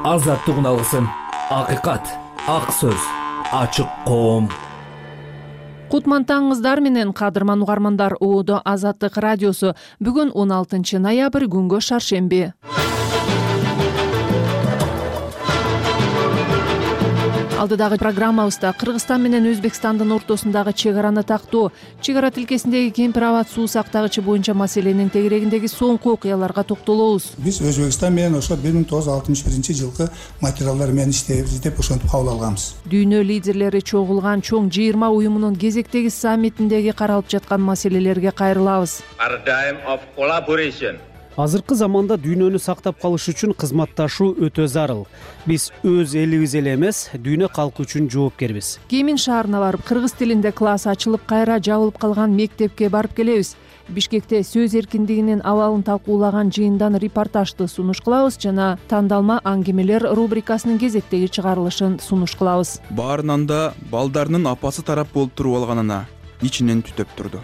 азаттыгын алгысың. Акыйкат, ак сөз, ачык коом. Кутман таңыңыздар менен кадырман угармандар. Оодо Азаттык радиосу. Бүгүн 16 ноябрь, күнгө шаршемби. Алдыдагы программабызда Кыргызстан менен Өзбекстандын ортосундагы чек араны тактоо, чек ара тилкесиндеги кемпир абад суу сактагычы боюнча маселенин тегерегиндеги соңку окуяларга токтолобуз. Биз Өзбекстан менен ошо 1961-жылкы материалдар менен иштейбиз деп ошентип кабыл алганбыз. Дүйнө лидерлери чогулган чоң 20 уюмунун кезектеги саммитиндеги каралып жаткан маселелерге кайрылабыз. Азыркы заманда дүйнөнү сактап калыш үчүн кызматташуу өтө зарыл. Биз өз элибиз эле эмес, дүйнө калкы үчүн жоопкербиз. Кемин шаарына барып, кыргыз тилинде класс ачылып, кайра жабылып калган мектепке барып келебиз. Бишкекте сөз эркиндигинин абалын талкуулаган жыйындан репортажды сунуш кылабыз жана тандалма аңгемелер рубрикасынын кезектеги чыгарылышын сунуш кылабыз. Баарынан да балдарынын апасы тарап болуп туруп алганына ичинен түтөп турду.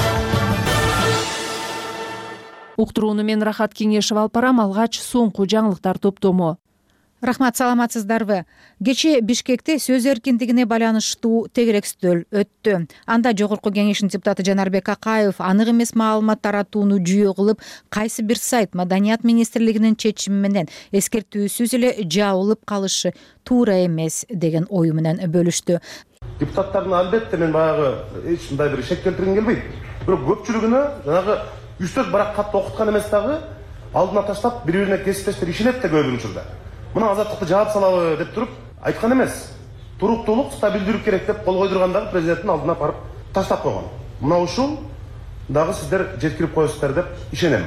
Уктурууну мен Рахат Кеңешев алып барам. Алгач соңку жаңылыктар топтому. Рахмат, саламатсыздарбы? Кечээ Бишкекте сөз эркиндигине байланыштуу тегерек стөл өттү. Анда Жогорку Кеңештин депутаты Жанарбек Акаев анык эмес маалымат таратууну жүйө кылып, кайсы бир сайт Маданият министрлигинин чечими менен эскертүүсүз эле жабылып калышы туура эмес деген ою менен бөлүштү. Депутаттардын албетте мен баягы эч мындай бир шек келтиргим келбейт. Бирок көпчүлүгүнө жанагы үстөз барак катты окуткан эмес дагы алдына таштап бири-бирине кесиптештер ишенет да көп учурда. Мына азаттыкты жаап салабы деп туруп айткан эмес. Туруктуулук, стабилдүүлүк керек деп кол койдургандагы президенттин алдына барып таштап койгон. Мына ушул дагы сиздер жеткирип коесуздар деп ишенем.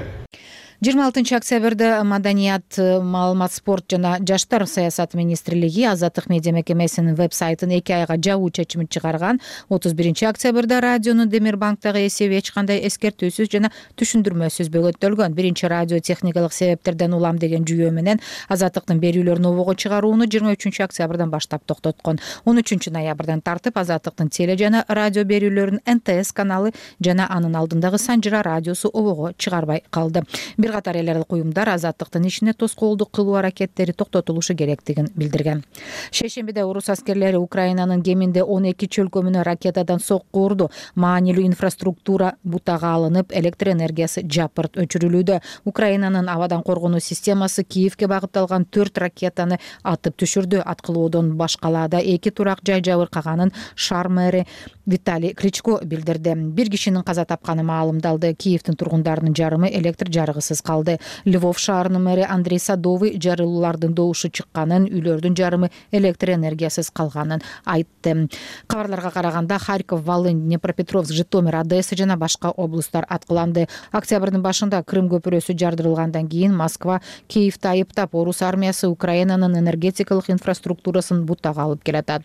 26 октябрда Маданият, маалымат, спорт жана жаштар саясаты министрлиги Азаттык медиа мекемесинин веб-сайтын 2 айга жабуу чечимин чыгарган. 31 октябрда радионун Демирбанктагы эсеби эч кандай эскертүүсүз жана түшүндүрмөсүз бөгөттөлгөн. Биринчи радио техникалык себептерден улам деген жүйөө менен Азаттыктын берүүлөрүн обого чыгарууну 23 октябрдан баштап токтоткон. 13 ноябрдан тартып Азаттыктын теле жана радио берүүлөрүн НТС каналы жана анын алдындагы Санжыра радиосу обого чыгарбай калды. Бир катар эл аралык уюмдар Азаттыктын ишине тоскоолдук кылуу аракеттери токтотулушу керектигин билдирген. Шейшембиде орус аскерлери Украинанын кеминде 12 чөлкөмүнө ракетадан сокку урду. Маанилүү инфраструктура бутага алынып, электр энергиясы жапырт өчүрүлүүдө. Украинанын абадан коргонуу системасы Киевке багытталган 4 ракетаны атып түшүрдү. Аткылоодон башкалаада 2 турак жай жабыркаганын шаар мэри Виталий Кличко билдирди. Бир кишинин каза тапканы маалымдалды. Киевдин тургундарынын жарымы электр жарыгысыз калды. Львов шаарынын мэри Андрей Садовый жарылуулардын добушу чыкканын, үйлөрдүн жарымы электр энергиясыз калганын айтты. Кабарларга караганда Харьков, Волынь, Днепропетровск, Житомир, Одесса жана башка облустар аткыланды. Октябрдын башында Крым көпүрөсү жардырылгандан кийин Москва Киевди айыптап, орус армиясы Украинанын энергетикалык инфраструктурасын бутага алып келатат.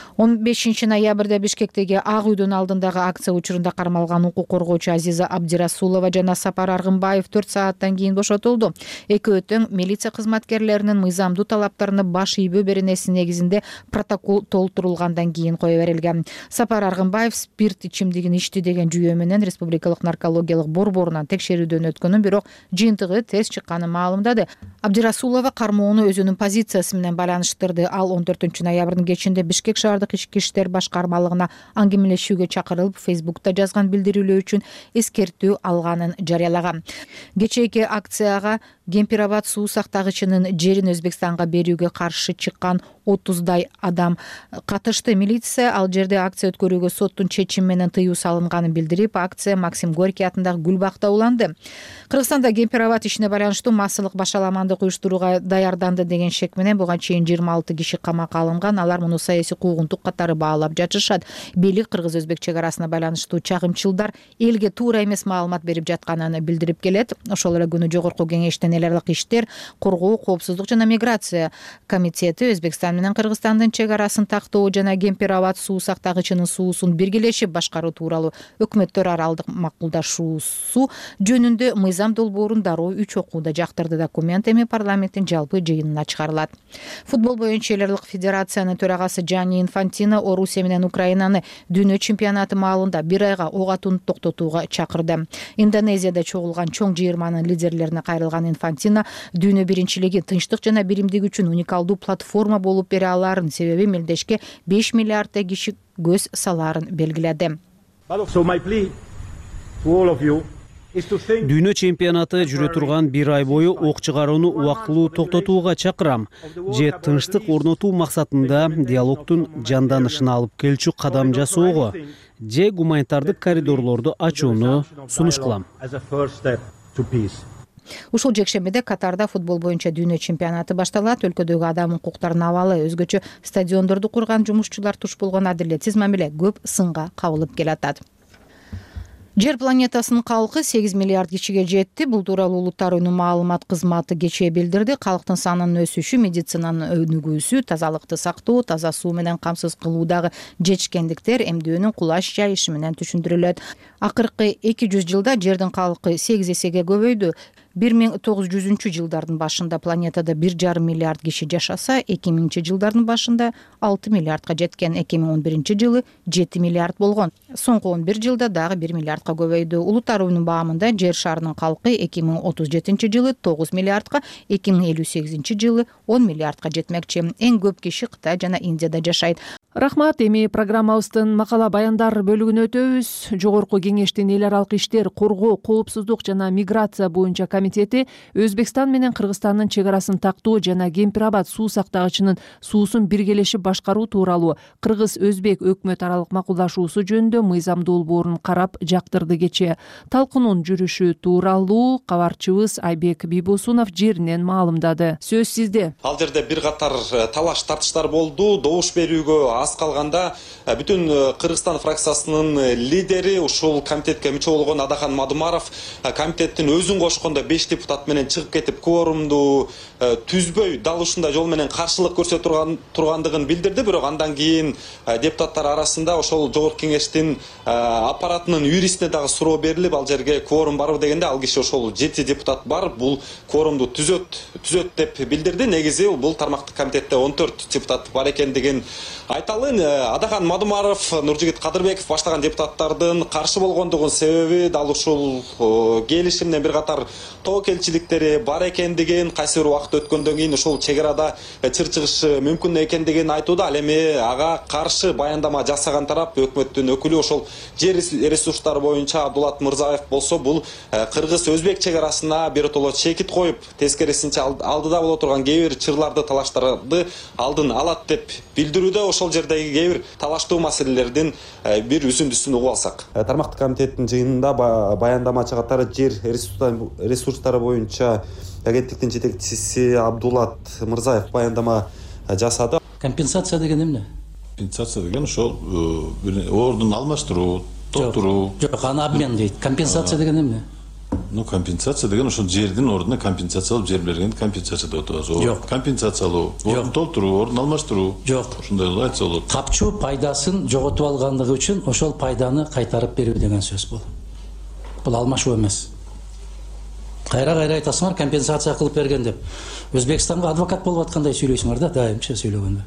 15 ноябрда Бишкектеги Ак үйдүн алдындагы акция учурунда кармалган укук коргоочу Азиза Абдирасулова жана Сапар Аргынбаев 4 сааттан кийин бошотулду. Экөө тең милиция кызматкерлеринин мыйзамдуу талаптарына баш ийбөө беренеси негизинде протокол толтурулгандан кийин кое берилген. Сапар Аргынбаев спирт ичимдигин ичти деген жүйөө менен республикалык наркологиялык борборунан текшерүүдөн өткөнүн, бирок жыйынтыгы тест чыкканын маалымдады. Абдирасулова кармоону өзүнүн позициясы менен байланыштырды. Ал 14 ноябрдын кечинде Бишкек шаардык ички иштер башкармалыгына аңгемелешүүгө чакырылып, Фейсбукта жазган билдирүүлөө үчүн эскертүү алганын жарыялаган. Кечээки акцияга Кемпир абад суу сактагычынын жерин Өзбекстанга берүүгө каршы чыккан 30дай адам катышты. Милиция ал жерде акция өткөрүүгө соттун чечими менен тыюу салынганын билдирип, акция Максим Горький атындагы Гүлбакта уланды. Кыргызстанда Кемпир абад ишине байланыштуу массалык башаламандык уюштурууга даярданды деген шек менен буга чейин 26 киши камакка алынган. Алар муну саясий куугунтук катары баалап жатышат. Бийлик кыргыз-өзбек чек арасына байланыштуу чагымчылдар элге туура эмес маалымат берип жатканын билдирип келет. Ошол эле күнү Жогорку Кеңештин эл аралык иштер, коргоо, коопсуздук жана миграция комитети Өзбекстан менен Кыргызстандын чек арасын тактоо жана Кемпир абад суу сактагычынын суусун биргелешип башкаруу тууралуу өкмөттөр аралык макулдашуусу жөнүндө мыйзам Мыйзам долбоорун дароо 3 окууда жактырды. Документ эми парламенттин жалпы жыйынына чыгарылат. Футбол боюнча эл аралык федерациянын төрагасы Джанни Инфантино Орусия менен Украинаны дүйнө чемпионаты маалында 1 айга ок атууну токтотууга чакырды. Индонезияда чогулган чоң жыйырманын лидерлерине кайрылган Инфантино дүйнө биринчилиги тынчтык жана биримдик үчүн уникалдуу платформа болуп бере аларын, себеби мелдешке 5 миллиарддай киши көз салаарын белгиледи. Дүйнө чемпионаты жүрө турган 1 ай бою ок чыгарууну убактылуу токтотууга чакырам. Же тынчтык орнотуу максатында диалогтун жанданышына алып келчү кадам жасоого, же гуманитардык коридорлорду ачууну сунуш кылам. Ушул жекшембиде Катарда футбол боюнча дүйнө чемпионаты башталат. Өлкөдөгү адам укуктарынын абалы өзгөчө стадиондорду курган жумушчулар туш болгон адилетсиз мамиле көп сынга кабылып келатат. Жер планетасынын калкы 8 миллиард кишиге жетти. Бул тууралуу Улуттар уюну маалымат кызматы кечээ билдирди. Калктын санынын өсүшү, медицинанын өнүгүүсү, тазалыкты сактоо, таза суу менен камсыз кылуудагы жетишкендиктер эмдөөнүн кулаш жайышы менен түшүндүрүлөт. Акыркы 200 жылда жердин калкы 8 эсеге көбөйдү. 1900-жылдардын башында планетада 1,5 миллиард киши жашаса, 2000-жылдардын башында 6 миллиардка жеткен. 2011-жылы 7 миллиард болгон. Соңку 11 жылда дагы 1 миллиардка көбөйдү. Улуттар уюнунун баамында жер шарынын калкы 2037-жылы 9 миллиардка, 2058-жылы 10 миллиардка жетмекчи. Эң көп киши Кытай жана Индияда жашайт. Рахмат. Эми программабыздын макала баяндар бөлүгүнө өтөбүз. Жогорку кеңештин эл аралык иштер, коргоо, коопсуздук жана миграция боюнча комитети Өзбекстан менен Кыргызстандын чек арасын тактоо жана Кемпир-Абад суу сактагычынын суусун биргелешип башкаруу тууралуу Кыргыз-Өзбек өкмөт аралык макулдашуусу жөнүндө мыйзам долбоорун карап жактырды кечээ. Талкуунун жүрүшү тууралуу кабарчыбыз Айбек Бийбосунов жеринен маалымдады. Сөз сизде. Ал жерде бир катар талаш тартыштар болду. Добуш берүүгө аз калганда бүтүн Кыргызстан фракциясынын лидери ушул комитетке мүчө болгон Адахан Мадумаров комитеттин өзүн кошкондо 5 депутат менен чыгып кетип кворумду түзбөй дал ушундай жол менен каршылык көрсөтүп тургандыгын билдирди. Бирок андан кийин депутаттар арасында ошол жогорку кеңештин аппаратынын юристине дагы суроо берилип, ал жерге кворум барбы дегенде ал киши ошол 7 депутат бар, бул кворумду түзөт деп билдирди. Негизи бул тармактык комитетте 14 депутат бар экендигин айталын. Адахан Мадумаров, Нуржигит Кадырбеков баштаган депутаттардын каршы болгондугун себеби дал ушул келишимден бир катар тобокелчиликтери бар экендигин, кайсы бир убакыт өткөндөн кийин ушул чек арада чыр чыгышы мүмкүн экендигин айтууда. Ал эми ага каршы баяндама жасаган тарап өкмөттүн өкүлү ошол жер ресурстары боюнча Абдулат Мырзаев болсо, бул Кыргыз-Өзбек чек арасына биротоло чекит коюп, тескерисинче алдыда боло турган кээ бир чырларды, талаштарды алдын алат деп билдирүүдө. Ошол жердеги кээ бир талаштуу маселелердин бир үзүндүсүн угуп алсак. Тармактык комитеттин жыйынында баяндамачы катары жер ресурстары боюнча агенттиктин жетекчиси Абдулат Мырзаев баяндама жасады. Компенсация деген эмне? Компенсация деген ошол ордун алмаштыруу, толтуруу. Жок, аны обмен дейт. Компенсация деген эмне? Компенсация деген ошол жердин ордуна компенсация алып, жер бергенди компенсация деп атабыз. Жок. Компенсация алуу, ордун толтуруу, ордун алмаштыруу. Жок. Ушундай айтса болот. Капчу пайдасын жоготуп алгандыгы үчүн ошол пайданы кайтарып берүү деген сөз бул. Бул алмашуу эмес. Кайра айтасыңар, компенсация кылып берген деп. Өзбекстанга адвокат болуп аткандай сүйлөйсүңөр да, дайымча сүйлөгөндө.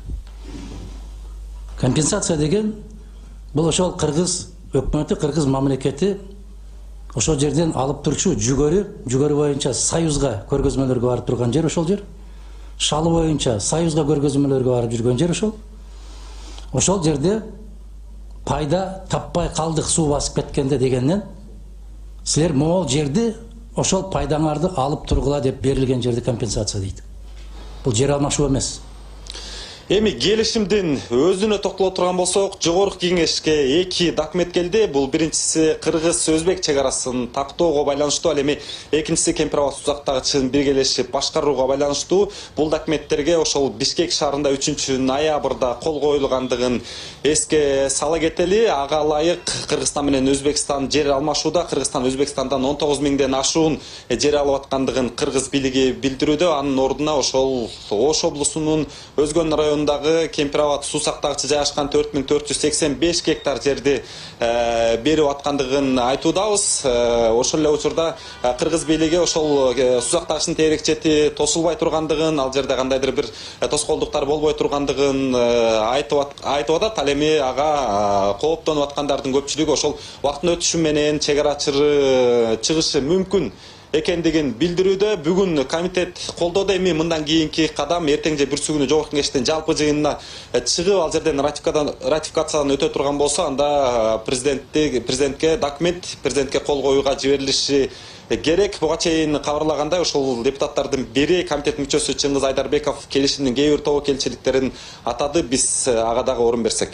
Компенсация деген бул ошол Кыргыз өкмөтү, Кыргыз мамлекети ошол жерден алып турчу жүгөрү боюнча Союзга көргөзмөлөргө барып турган жер ошол жер. Шалы боюнча Союзга көргөзмөлөргө барып жүргөн жер ошол. Ошол жерде пайда таппай калдык, суу басып кеткенде дегенден силер могул жерди ошол пайдаңарды алып тургула деп берилген жерди компенсация дейт. Бул жер алмашуу эмес. Эми келишимдин өзүнө токтоло турган болсок, жогорку кеңешке 2 документ келди. Бул биринчиси Кыргыз-Өзбек чек арасын тактоого байланыштуу, ал эми экинчиси Кемпир-Абад суу сактагычын биргелешип башкарууга байланыштуу. Бул документтерге ошол Бишкек шаарында 3 ноябрда кол коюлгандыгын эске сала кетели. Ага ылайык Кыргызстан менен Өзбекстан жер алмашууда. Кыргызстан Өзбекстандан 19 миңден ашуун жер алып аткандыгын Кыргыз бийлиги билдирүүдө. Анын ордуна ошол Ош облусунун Өзгөн районунун районундагы Кемпир Абад суу сактагычы жайгашкан 4485 гектар жерди берип аткандыгын айтуудабыз. Ошол эле учурда кыргыз бийлиги ошол суу сактагычтын тегерек чети тосулбай тургандыгын, ал жерде кандайдыр бир тоскоолдуктар болбой тургандыгын айтып атат. Ал эми ага кооптонуп аткандардын көпчүлүгү ошол убакыттын өтүшү менен чек ара чыгышы мүмкүн экендигин билдирүүдө. Бүгүн комитет колдоду. Эми мындан кийинки кадам эртең же бүрсү күнү жогорку кеңештин жалпы жыйынына чыгып, ал жерден ратификациядан өтө турган болсо, анда президентке документ президентке кол коюуга жиберилиши керек. Буга чейин кабарлагандай, ошол депутаттардын бири комитет мүчөсү Чыңгыз Айдарбеков келишимдин кээ бир тобокелчиликтерин атады. Биз ага дагы орун берсек.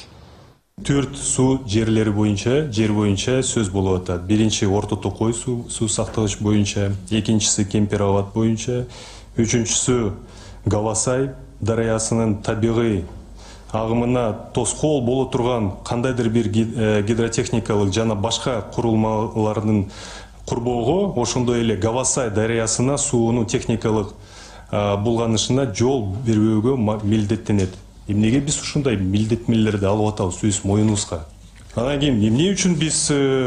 4 суу жерлери боюнча, жер боюнча сөз болуп атат. Биринчи Орто Токой суу сактагыч боюнча, экинчиси Кемпир Абад боюнча, үчүнчүсү Гавасай дарыясынын табигый агымына тоскоол боло турган кандайдыр бир гидротехникалык жана башка курулмалардын курбоого, ошондой эле Гавасай дарыясына суунун техникалык булганышына жол бербөөгө милдеттенет. Эмнеге биз ушундай милдеттенмелерди алып атабыз өз моюнубузга? Анан кийин эмне үчүн биз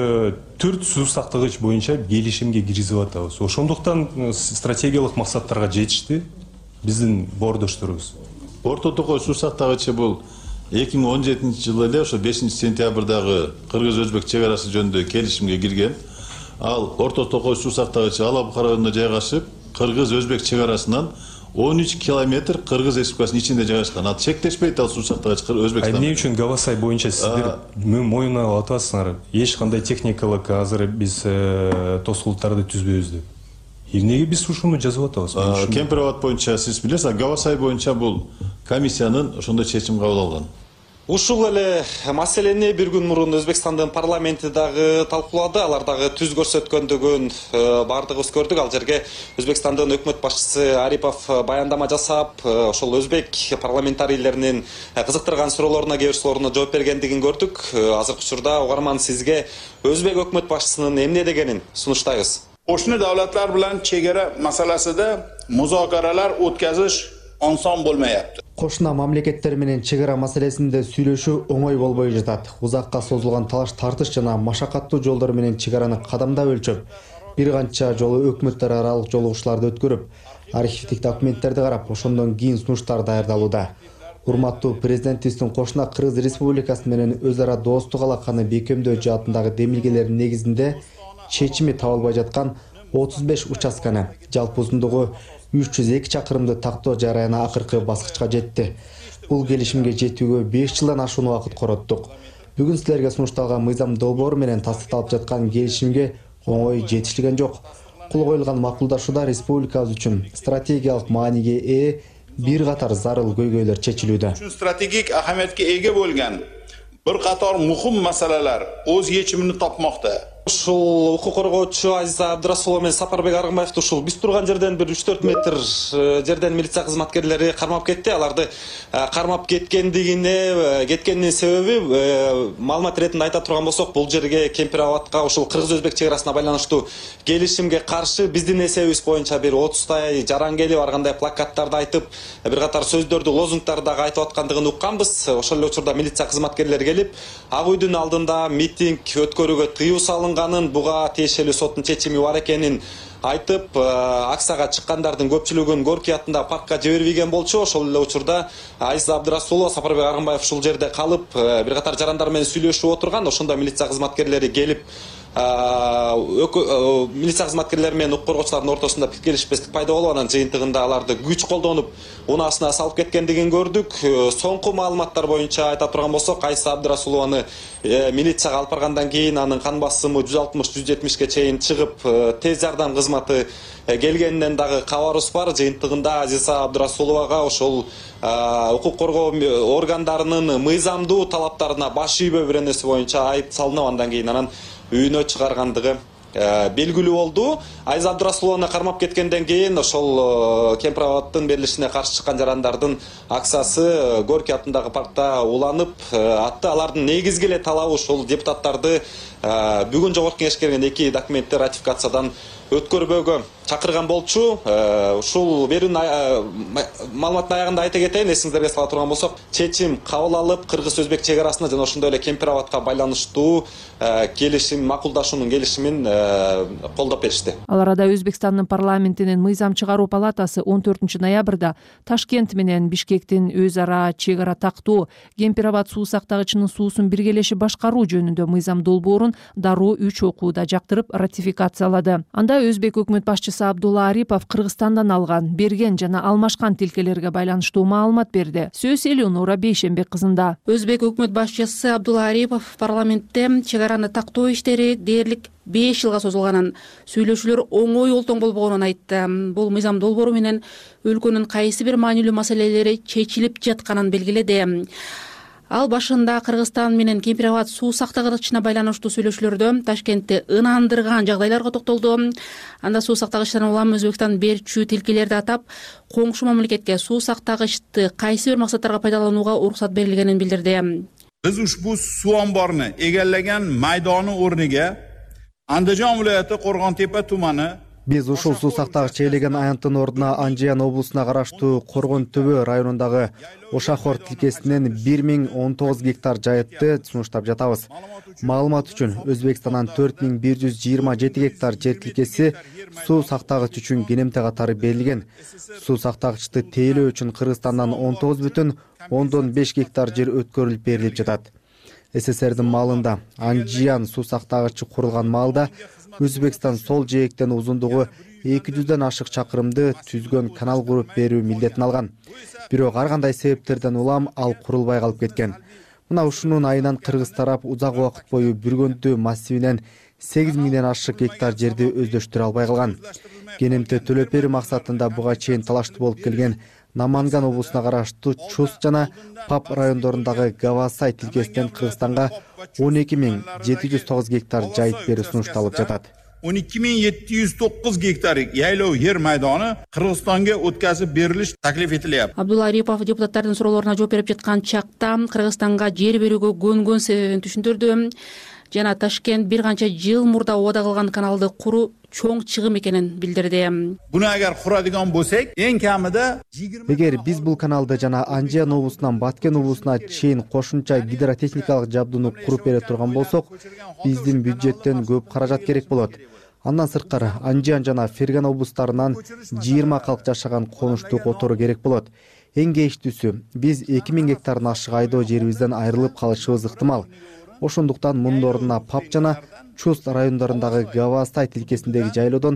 4 суу сактагыч боюнча келишимге киргизип атабыз? Ошондуктан стратегиялык максаттарга жетишти биздин боордошторубуз. Орто Токой суу сактагычы бул 2017 жылы эле ошо 5 сентябрдагы кыргыз-өзбек чек арасы жөнүндө келишимге кирген. Ал Орто Токой суу сактагычы Алабука районунда жайгашып, кыргыз-өзбек чек арасынан 13 километр Кыргыз Республикасынын ичинде жайгашкан. Ал чектешпейт, ал суу сактагыч Өзбекстан. Эмне үчүн Гавасай боюнча сиздер моюнуна алып атасыңар? Эч кандай техникалык азыр биз тоскоолдуктарды түзбөйбүз деп. Эмнеге биз ушуну жазып атабыз? Кемпир Абад боюнча сиз билесиз, Гавасай боюнча бул комиссиянын ошондой чечим кабыл алган. Ушул эле маселени бир күн мурун Өзбекстандын парламенти дагы талкуулады. Алар дагы түз көрсөткөндүгүн бардыгыбыз көрдүк. Ал жерге Өзбекстандын өкмөт башчысы Арипов баяндама жасап, ошол өзбек парламентарийлеринин кызыктырган суроолоруна, кээ бир суроолоруна жооп бергендигин көрдүк. Азыркы учурда угарман сизге өзбек өкмөт башчысынын эмне дегенин сунуштайбыз. Qo'shni davlatlar bilan chegara masalasida muzokaralar o'tkazish oson bo'lmayapti. Кошуна мамлекеттер менен чегара маселесинде сүйлөшүү оңой болбой жатат. Узакка созулган талаш тартыш жана машакаттуу жолдор менен чегараны кадамдап өлчөп, бир канча жолу өкмөттөр аралык жолугушууларды өткөрүп, архивдик документтерди карап, ошондон кийин сунуштар даярдалууда. Урматтуу президентибиздин кошуна Кыргыз Республикасы менен өз ара достук алаканы бекемдөө жаатындагы демилгелердин негизинде чечими табылбай жаткан 35 участканы, жалпы узундугу 302 чакырымды тактоо жараяна акыркы баскычка жетти. Бул келишимге жетүүгө 5 жылдан ашуун убакыт короттук. Бүгүн силерге сунушталган мыйзам долбоору менен тастыкталып жаткан келишимге оңой жетишилген жок. Кол коюлган макулдашууда республикабыз үчүн стратегиялык мааниге ээ бир катар зарыл көйгөйлөр чечилүүдө. Strategik ahamiyatga ega bo'lgan bir qator muhim masalalar o'z yechimini topmoqda. Ушул укук коргоочу Азиза Абдырасулова менен Сапарбек Аргымбаевди ушул биз турган жерден бир 3-4 метр жерден милиция кызматкерлери кармап кетти. Аларды кармап кеткенинин себеби маалымат иретинде айта турган болсок, бул жерге Кемпир Абадка ушул кыргыз-өзбек чек арасына байланыштуу келишимге каршы биздин эсебибиз боюнча бир 30 жаран келип, ар кандай плакаттарды айтып, бир катар сөздөрдү, лозунгдарды дагы айтып аткандыгын укканбыз. Ошол эле учурда милиция кызматкерлери келип, Ак үйдүн алдында митинг өткөрүүгө тыюу салынганын, буга тиешелүү соттун чечими бар экенин айтып, акцияга чыккандардын көпчүлүгүн Горький атындагы паркка жибербеген болчу. Ошол эле учурда Азиза Абдырасулова, Сапарбек Аргымбаев ушул жерде калып, бир катар жарандар менен сүйлөшүп отурган. Ошондо милиция кызматкерлери келип, милиция кызматкерлери менен укук коргоочулардын ортосунда пикирлешпестик пайда болуп, анан жыйынтыгында аларды күч колдонуп унаасына салып кеткендигин көрдүк. Соңку маалыматтар боюнча айта турган болсок, Азиза Абдырасулованы милицияга алып баргандан кийин анын кан басымы 160-170ге чейин чыгып, тез жардам кызматы келгенинен дагы кабарыбыз бар. Жыйынтыгында Азиза Абдырасуловага ошол укук коргоо органдарынын мыйзамдуу талаптарына баш ийбөө бир нерсе боюнча айып салынып, андан кийин анан үйүнө чыгаргандыгы белгилүү болду. Азиза Абдырасулованы кармап кеткенден кийин ошол Кемпир Абадтын берилишине каршы чыккан жарандардын акциясы Горький атындагы паркта уланып атты. Алардын негизги эле талабы ушул депутаттарды бүгүн жогорку кеңешке келген 2 документти ратификациядан өткөрбөөгө чакырган болчу. Ушул берүүнүн маалыматтын аягында айта кетейин, эсиңиздерге сала турган болсок, чечим кабыл алып, кыргыз-өзбек чек арасына жана ошондой эле Кемпир абадка байланыштуу келишим, макулдашуунун келишимин колдоп беришти. Ал арада Өзбекстандын парламентинин мыйзам чыгаруу палатасы 14 ноябрда Ташкент менен Бишкектин өз ара чек ара тактоо Кемпир абад суу сактагычынын суусун биргелеши башкаруу жөнүндө мыйзам долбоорун дароо 3 окууда жактырып ратификациялады. Анда Өзбек өкмөт башчысы Абдулла Арипов Кыргызстандан алган, берген жана алмашкан тилкелерге байланыштуу маалымат берди. Сөз Элеонора Бейшембек кызында. Өзбек өкмөт башчысы Абдулла Арипов парламентте чек араны тактоо иштери дээрлик 5 жылга созулганын, сүйлөшүүлөр оңой олтоң болбогонун айтты. Бул мыйзам долбоору менен өлкөнүн кайсы бир маанилүү маселелери чечилип жатканын белгиледи. Ал башында Кыргызстан менен Кемпир абад суу сактагычына байланыштуу сүйлөшүүлөрдө Ташкентте ынандырган жагдайларга токтолду. Анда суу сактагычтан улам Өзбекстан берчү тилкелерди атап, коңшу мамлекетке суу сактагычты кайсы бир максаттарга пайдаланууга уруксат берилгенин билдирди. Biz ushbu suv omborini egallagan maydoni o'rniga Andijon viloyati Qo'rg'ontepa tumani Биз ушул суу сактагыч ээлеген аянттын ордуна Анжиян облусуна караштуу Коргон-Төбө районундагы Ошахор тилкесинен 1019 гектар жайытты сунуштап жатабыз. Маалымат үчүн Өзбекстандан 4127 гектар жер тилкеси суу сактагыч үчүн кенемте катары берилген. Суу сактагычты тейлөө үчүн Кыргызстандан 19,5 гектар жер өткөрүлүп берилип жатат. СССРдин маалында Анжиян суу сактагычы курулган маалда Өзбекстан сол жээктен узундугу 200ден ашык чакырымды түзгөн канал куруп берүү милдетин алган. Бирок ар кандай себептерден улам ал курулбай калып кеткен. Мына ушунун айынан Кыргыз тарап узак убакыт бою Бүргөндү массивинен 8000ден ашык гектар жерди өздөштүрө албай калган. Кенемте төлөп берүү максатында буга чейин талаштуу болуп келген Наманган облусуна караштуу Чус жана Пап райондорундагы Гавасай тилкесинен Кыргызстанга 12709 гектар жайыт берүү сунушталып жатат. 12709 гектар яйлоо жер майдону Кыргызстанга өткөзүп берилиш таклиф этилет. Абдулла Арипов депутаттардын суроолоруна жооп берип жаткан чакта Кыргызстанга жер берүүгө көнгөн себебин түшүндүрдү. Жана Ташкент бир канча жыл мурда убада кылган каналды куруу чоң чыгым экенин билдирди. Буну агар курадыган болсок, эң камida Эгер биз бул каналды жана Анжиян облусунан Баткен облусуна чейин кошумча гидротехникалык жабдууну куруп бере турган болсок, биздин бюджеттен көп каражат керек болот. Андан сырткары Анжиян жана Ферган облустарынан 20 калк жашаган конуштуу котору керек болот. Эң кештүүсү, биз 2000 гектарын ашык айдоо жерибизден айрылып калышыбыз ыктымал. Ошондуктан мунун ордуна Пап жана Чуст райондорундагы Гавастай тилкесиндеги жайлоодон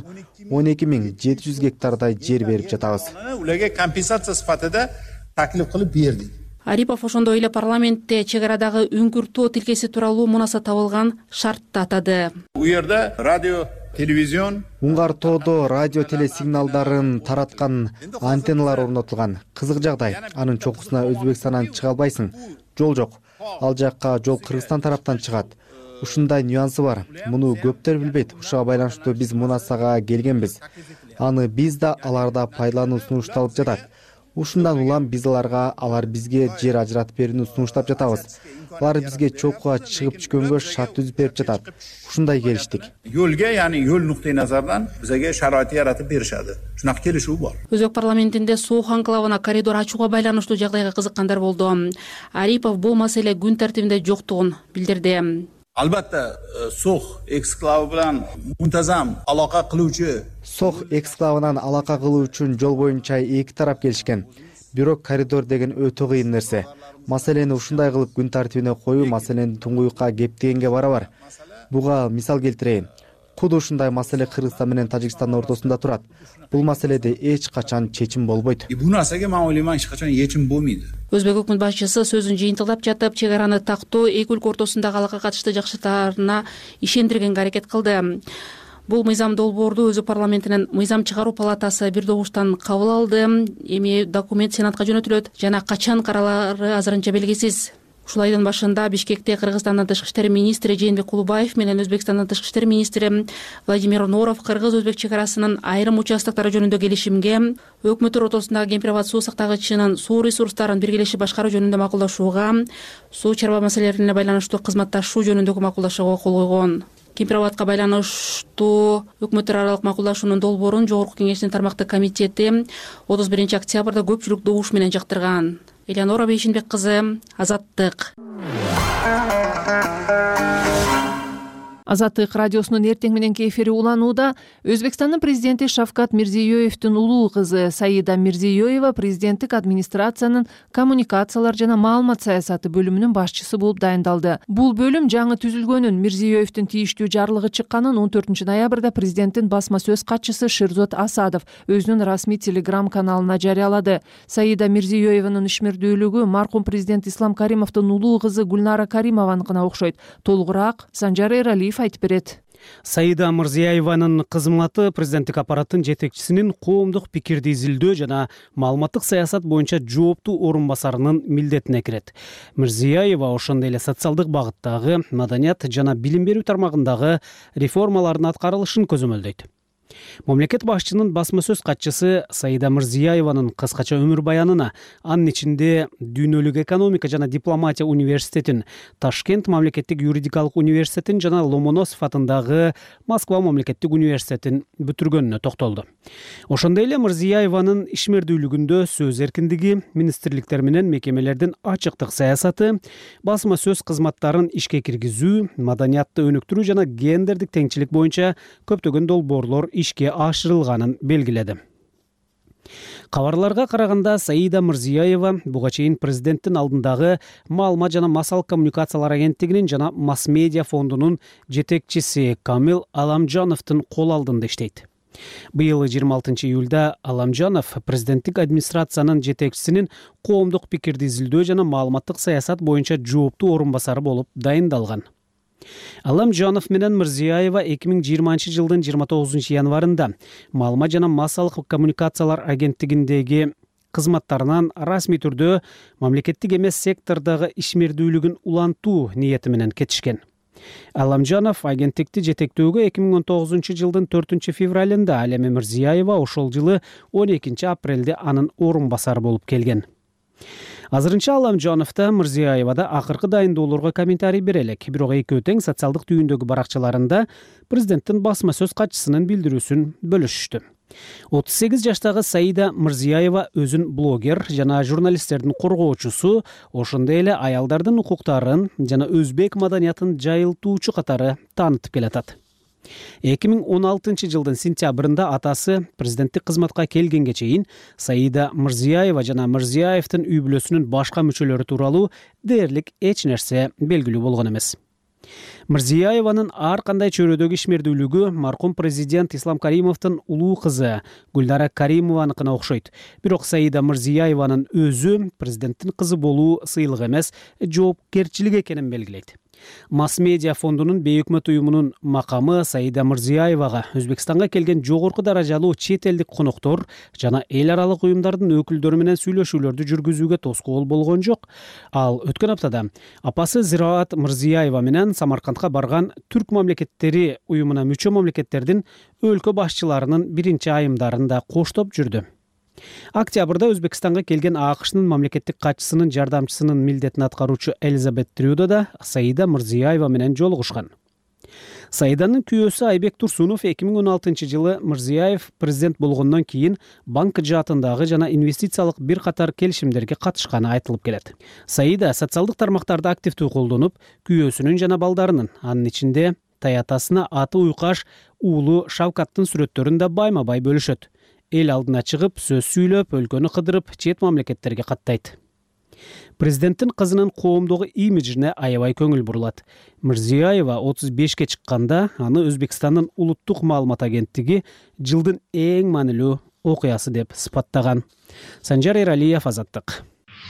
12700 гектардай жер берип жатабыз. Уларга компенсация сыпатыда таклиф кылып бердик. Арипов ошондой эле парламентте чек арадагы Үңкүртөө тилкеси тууралуу мунаса табылган шартты атады. У жерде радио, телевизион, Уңгартоодо радио телесигналдарын тараткан антенналар орнотулган. Кызык жагдай, анын чокусуна Өзбекстандан чыга албайсың. Жол жок. Ал жакка жол Кыргызстан тараптан чыгат. Ушундай нюансы бар. Муну көптөр билбейт. Ушуга байланыштуу биз мунасага келгенбиз. Аны биз да аларда пайдалануу сунушталып жатат. Ушундан улам биз алар бизге жер ажыратып берүүнү сунуштап жатабыз. Алар бизге чокуга чыгып түшкөнгө шарт түзүп берип жатат. Ушундай келиштик. Yo'lga, ya'ni yo'l nuqtai nazardan bizga sharoit yaratib berishadi. Shunaqa kelishuv bor. Өзбек парламентинде Суух анклавына коридор ачууга байланыштуу жагдайга кызыккандар болду. Арипов бул маселе күн тартибинде жоктугун билдирди. Albatta, So'x eksklavi bilan muntazam aloqa qiluvchi So'x eksklavinan алака кылуу үчүн жол боюнча эки тарап келишкен. Бирок коридор деген өтө кыйын нерсе. Маселени ушундай кылып күн тартибине коюу маселени туңгуюкка кептегенге барабар. Буга мисал келтирейин. Куду ушундай маселе Кыргызстан менен Тажикстандын ортосунда турат. Бул маселеде эч качан чечим болбойт. Бул нерсеге мен ойлоймун эч качан чечим болбойт. Өзбек өкмөт башчысы сөзүн жыйынтыктап жатып, чек араны тактоо эки өлкө ортосундагы алакага катышты жакшыртаарына ишендиргенге аракет кылды. Бул мыйзам долбоорду өзү парламентинин мыйзам чыгаруу палатасы бир добуштан кабыл алды. Эми документ Сенатка жөнөтүлөт жана качан каралары азырынча белгисиз. Ушул айдын башында Бишкекте Кыргызстандын тышкы иштер министри Жээнбек Кулубаев менен Өзбекстандын тышкы иштер министри Владимир Норов кыргыз-өзбек чек арасынын айрым участоктору жөнүндө келишимге, өкмөттөр ортосундагы Кемпир абад суу сактагычынын суу ресурстарын биргелеши башкаруу жөнүндө макулдашууга, суу чарба маселелерине байланыштуу кызматташуу жөнүндөгү макулдашууга кол койгон. Кемпир-Абадка байланыштуу өкмөттөр аралык макулдашуунун долбоорун Жогорку Кеңештин тармактык комитети 31 октябрда көпчүлүк добуш менен жактырган. Элеонора Бейшинбек кызы, Азаттык. Азаттык радиосунун эртең мененки эфири уланууда. Өзбекстандын президенти Шавкат Мирзиёевдин улуу кызы Саида Мирзиёева президенттик администрациянын коммуникациялар жана маалымат саясаты бөлүмүнүн башчысы болуп дайындалды. Бул бөлүм жаңы түзүлгөнүн, Мирзиёевдин тийиштүү жарлыгы чыкканын 14 ноябрда президенттин басма сөз катчысы Шерзот Асадов өзүнүн расмий телеграм каналына жарыялады. Саида Мирзиёеванын ишмердүүлүгү маркум президент Ислам Каримовдун улуу кызы Гүлнара Каримованыкына окшойт. Толугураак Санжар Эралиев айтып берет. Саида Мирзиёеванын кызматы президенттик аппараттын жетекчисинин коомдук пикирди изилдөө жана маалыматтык саясат боюнча жооптуу орун басарынын милдетине кирет. Мирзиёева ошондой эле социалдык багыттагы, маданият жана билим берүү тармагындагы реформалардын аткарылышын көзөмөлдөйт. Мамлекет башчынын басма сөз катчысы Саида Мирзиёеванын кыскача өмүр баянына, анын ичинде Дүйнөлүк экономика жана дипломатия университетин, Ташкент мамлекеттик юридикалык университетин жана Ломоносов атындагы Москва мамлекеттик университетин бүтүргөнүнө токтолду. Ошондой эле Мирзиёеванын ишмердүүлүгүндө сөз эркиндиги, министрликтер менен мекемелердин ачыктык саясаты, басма сөз кызматтарын ишке киргизүү, маданиятты өнүктүрүү жана гендердик теңчилик боюнча көптөгөн долбоорлор ишке ашырылганын белгиледи. Кабарларга караганда Саида Мирзиёева буга чейин президенттин алдындагы маалымат жана массалык коммуникациялар агенттигинин жана масс-медиа фондунун жетекчиси Камил Аламжановдун кол алдында иштейт. Быйыл 26 июлда Аламжанов президенттик администрациянын жетекчисинин коомдук пикирди изилдөө жана маалыматтык саясат боюнча жооптуу орун басары болуп дайындалган. Аламжанов менен Мирзиёева 2020 жылдын 29 январында маалымат жана массалык коммуникациялар агенттигиндеги кызматтарынан расмий түрдө мамлекеттик эмес сектордогу ишмердүүлүгүн улантуу ниети менен кетишкен. Аламжанов агенттикти жетектөөгө 2019 жылдын 4 февралында, ал эми Мирзиёева ошол жылы 12 апрелде анын орун басары болуп келген. Азырынча Аламжановда Мирзиёевада акыркы дайындоолорго комментарий бере элек, бирок экөө тең социалдык түйүндөгү баракчаларында президенттин басма сөз катчысынын билдирүүсүн бөлүшүштү. 38 жаштагы Саида Мирзиёева өзүн блогер жана журналисттердин коргоочусу, ошондой эле аялдардын укуктарын жана өзбек маданиятын жайылтуучу катары таанытып келатат. 2016 жылдын сентябрында атасы президенттик кызматка келгенге чейин Саида Мирзиёева жана Мирзиёевдин үй бүлөсүнүн башка мүчөлөрү тууралуу дээрлик эч нерсе белгилүү болгон эмес. Мирзиёеванын ар кандай чөйрөдөгү ишмердүүлүгү маркум президент Ислам Каримовдун улуу кызы Гүлнара Каримованыкына окшойт. Бирок Саида Мирзиёеванын өзү президенттин кызы болуу сыйлык эмес, жоопкерчилик экенин белгилейт. Масс-медиа фондунун бейөкмөт уюмунун макамы Саида Мирзиёевага Өзбекстанга келген жогорку даражалуу чет элдик коноктор жана эл аралык уюмдардын өкүлдөрү менен сүйлөшүүлөрдү жүргүзүүгө тоскоол болгон жок. Ал өткөн аптада апасы Зираат Мирзиёева менен Самаркандка барган түрк мамлекеттери уюмуна мүчө мамлекеттердин өлкө башчыларынын биринчи айымдарын коштоп жүрдү. Октябрда Өзбекстанга келген АКШнын мамлекеттик катчысынын жардамчысынын милдетин аткаруучу Элизабет Трюдо да Саида Мирзиёева менен жолугушкан. Саиданын күйөөсү Айбек Турсунов 2016 жылы Мирзиёев президент болгондон кийин банк жаатындагы жана инвестициялык бир катар келишимдерге катышканы айтылып келет. Саида социалдык тармактарды активдүү колдонуп, күйөөсүнүн жана балдарынын, анын ичинде таятасына аты уйкаш уулу Шавкаттын сүрөттөрүн да байма-бай бөлүшөт. Эл алдына чыгып, сөз сүйлөп, өлкөнү кыдырып, чет мамлекеттерге каттайт. Президенттин кызынын коомдогу имиджине аябай көңүл бурулат. Мирзиёева 35-ке чыкканда аны Өзбекстандын улуттук маалымат агенттиги жылдын эң маанилүү окуясы деп сыпаттаган. Санжар Эралиев, Азаттык.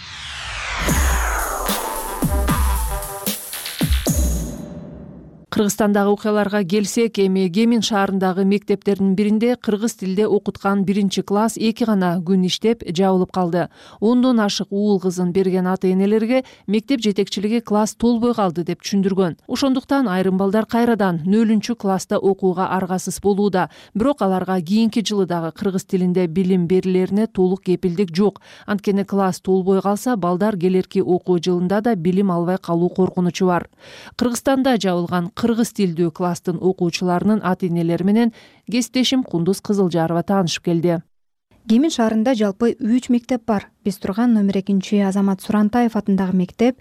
Кыргызстандагы окуяларга келсек, эми Кемин шаарындагы мектептердин биринде кыргыз тилде окуткан 1-класс 2 гана күн иштеп жабылып калды. 10дон ашык уул кызын берген ата-энелерге мектеп жетекчилиги класс толбой калды деп түшүндүргөн. Ошондуктан айрым балдар кайрадан 0-класста окууга аргасыз болууда. Бирок аларга кийинки жылы дагы кыргыз тилинде билим берилерине толук кепилдик жок. Анткени класс толбой калса, балдар келерки окуу жылында да билим албай калуу коркунучу бар. Кыргызстанда жабылган кыргыз тилдүү класстын окуучуларынын ата-энелери менен кесиптешим Кундуз Кызылжарова таанышып келди. Кемин шаарында жалпы 3 мектеп бар. Биз турган номер 2 Азамат Сурантаев атындагы мектеп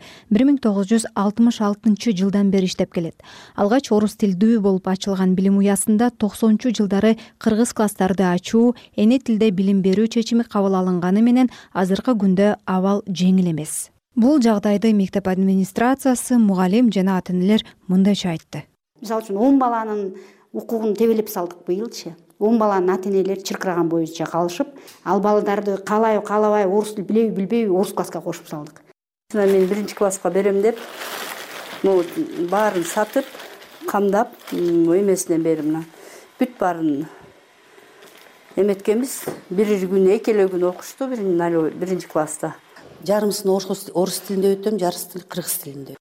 1966 жылдан бери иштеп келет. Алгач орус тилдүү болуп ачылган билим уясында 90-жылдары кыргыз класстарды ачуу, эне тилде билим берүү чечими кабыл алынганы менен азыркы күндө абал жеңил эмес. Бул жагдайды мектеп администрациясы, мугалим жана ата-энелер мындайча айтты. Мисалы үчүн 10 баланын укугун тебелеп салдык быйылчы. 10 баланын ата-энелери чыркыраган боюнча калышып, ал балдарды каалабай орус тил билбейби орус класска кошуп салдык. Мен 1-класска берем деп, баарын сатып, камдап, эмесинен бери мына бүт баарын эметкенбиз. Бир күн, экеле күн окушту 1-класста. Жарымысын орус тилинде өтөм, жарысын кыргыз тилинде.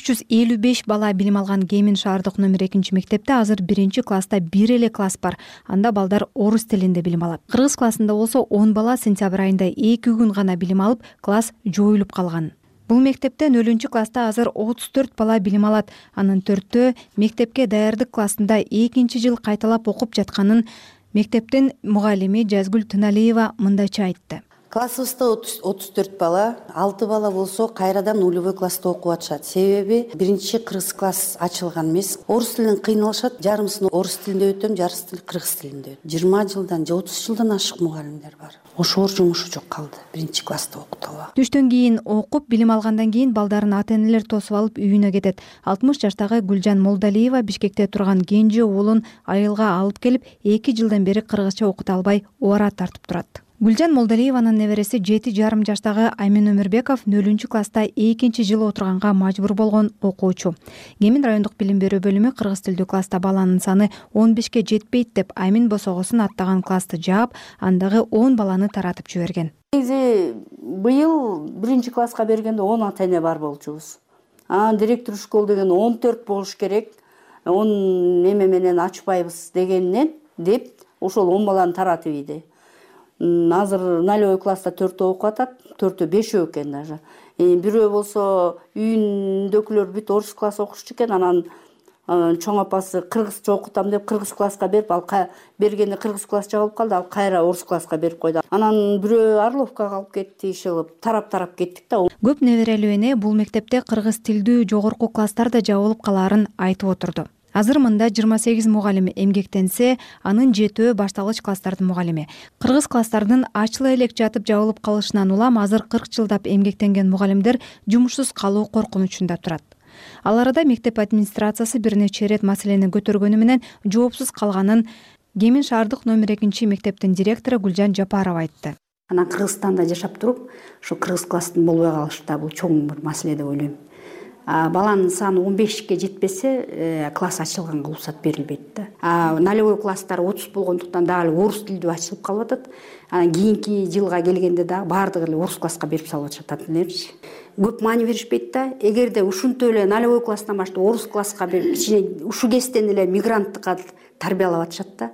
355 бала билим алган Кемин шаардык номер 2 мектепте азыр 1-класста бир эле класс бар. Анда балдар орус тилинде билим алат. Кыргыз классында болсо 10 бала сентябрь айында 2 күн гана билим алып, класс жоюлуп калган. Бул мектептен 0-класста азыр 34 бала билим алат. Анын 4-төө мектепке даярдык классында 2-жыл кайталап окуп жатканын мектептин мугалими Жазгүл Тыналиева мындайча айтты. Классыбызда 34 бала, 6 бала болсо кайрадан нулевой класста окуп атышат. Себеби 1-кыргыз класс ачылган эмес. Орус тилинен кыйналышат, жарымысын орус тилинде өтөм, жарысын кыргыз тилинде. 20 жылдан же 30 жылдан ашык мугалимдер бар. Ошоор жумушу жок калды. 1-класста окута албаган. Түштөн кийин окуп, билим алгандан кийин балдарын ата-энелер тосуп алып үйүнө кетет. 60 жаштагы Гүлжан Молдалиева Бишкекте турган кенже уулун айылга алып келип, 2 жылдан бери кыргызча окута албай оора тартып турат. Гүлжан Молдалиеванын небереси 7,5 жаштагы Аймин Өмүрбеков 0-класста 2-жыл отурганга мажбур болгон окуучу. Кемин райондук билим берүү бөлүмү кыргыз тилдүү класста баланын саны 15ке жетпейт деп Аймин босогосун аттаган классты жаап, андагы 10 баланы таратып жиберген. Негизи быйыл 1-класска бергенде 10 ата-эне бар болчубуз. Директор школ деген 14 болуш керек. 10 неме менен ачпайбыз дегеннен деп ошол 10 баланы таратып ийди. Азыр 0-класста 4 окуп атат, 4 5 экен даже. Бирөө болсо үйүндөгүлөр бүт орус класс окушчу экен, анан чоң апасы кыргызча окутам деп кыргыз класска берип, ал бергенде кыргыз класс жабылып калды, ал кайра орус класска берип койду. Анан бирөө Орловкага алып кетти, ишелип тарап кеттик да. Көп неберелүү эне бул мектепте кыргыз тилдүү жогорку класстар да жабылып калаарын айтып отурду. Азыр мында 28 мугалим эмгектенсе, анын 7-өө башталгыч класстардын мугалими. Кыргыз класстардын ачыла элек жатып жабылып калышынан улам азыр 40 жылдап эмгектенген мугалимдер жумушсуз калуу коркунучунда турат. Ал арада мектеп администрациясы бир нече ирет маселени көтөргөнү менен жоопсуз калганын Кемин шаардык номер 2 мектептин директору Гүлжан Жапарова айтты. Анан Кыргызстанда жашап туруп, ушу кыргыз класстын болбой калышы да бул чоң бир маселе деп ойлойм. Баланын саны 15ке жетпесе, класс ачылганга уруксат берилбейт да. 0 класстар 30 болгондуктан дагы орус тилдүү ачылып калып атат. Кийинки жылга келгенде дагы баардыгы эле орус класска берип салып атышат ата-энелерчи. Көп маани беришпейт да. Эгерде ушунтип эле 0 класстан баштап орус класска берип, ушу кезден эле мигранттыкка тарбиялап атышат да.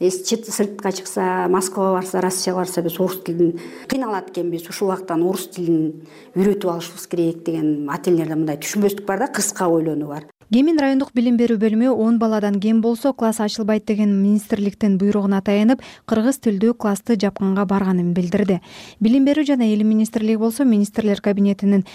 Сыртка чыкса, Москвага барса, Россияга барса биз орус тилин кыйналат экенбиз. Ушул убактан орус тилин үйрөтүп алышыбыз керек деген ата-энелерде мындай түшүнбөстүк бар да, кырска ойлонуу бар. Кемин райондук билим берүү бөлүмү 10 баладан кем болсо класс ачылбайт деген министрликтин буйругуна таянып, кыргыз тилдүү классты жапканга барганын билдирди. Билим берүү жана элим министрлиги болсо министрлер кабинетинин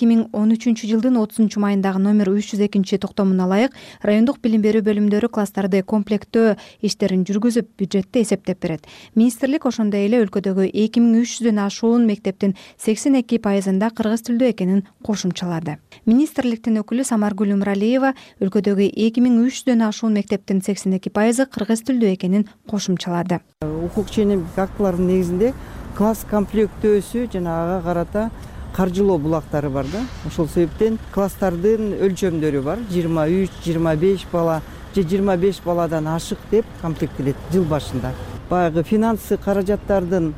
2013 жылдын 30 майындагы номер 302 токтомуна ылайык райондук билим берүү бөлүмдөрү класстарды комплектөө иштерин жүргүзүп, бюджетти эсептеп берет. Министрлик ошондой эле өлкөдөгү 2300дөн ашуун мектептин 82%-ында кыргыз тилдүү экенин кошумчалады. Министрликтин өкүлү Самаргүл Умралиева өлкөдөгү 2300дөн ашуун мектептин 82% кыргыз тилдүү экенин кошумчалады. Укук ченемдик актылардын негизинде класс комплектөөсү жана ага карата каржылоо булактары бар да. Ошол себептен класстардын өлчөмдөрү бар. 23, 25 бала же 25 баладан ашык деп комплектелет жыл башында. Баягы финансы каражаттарын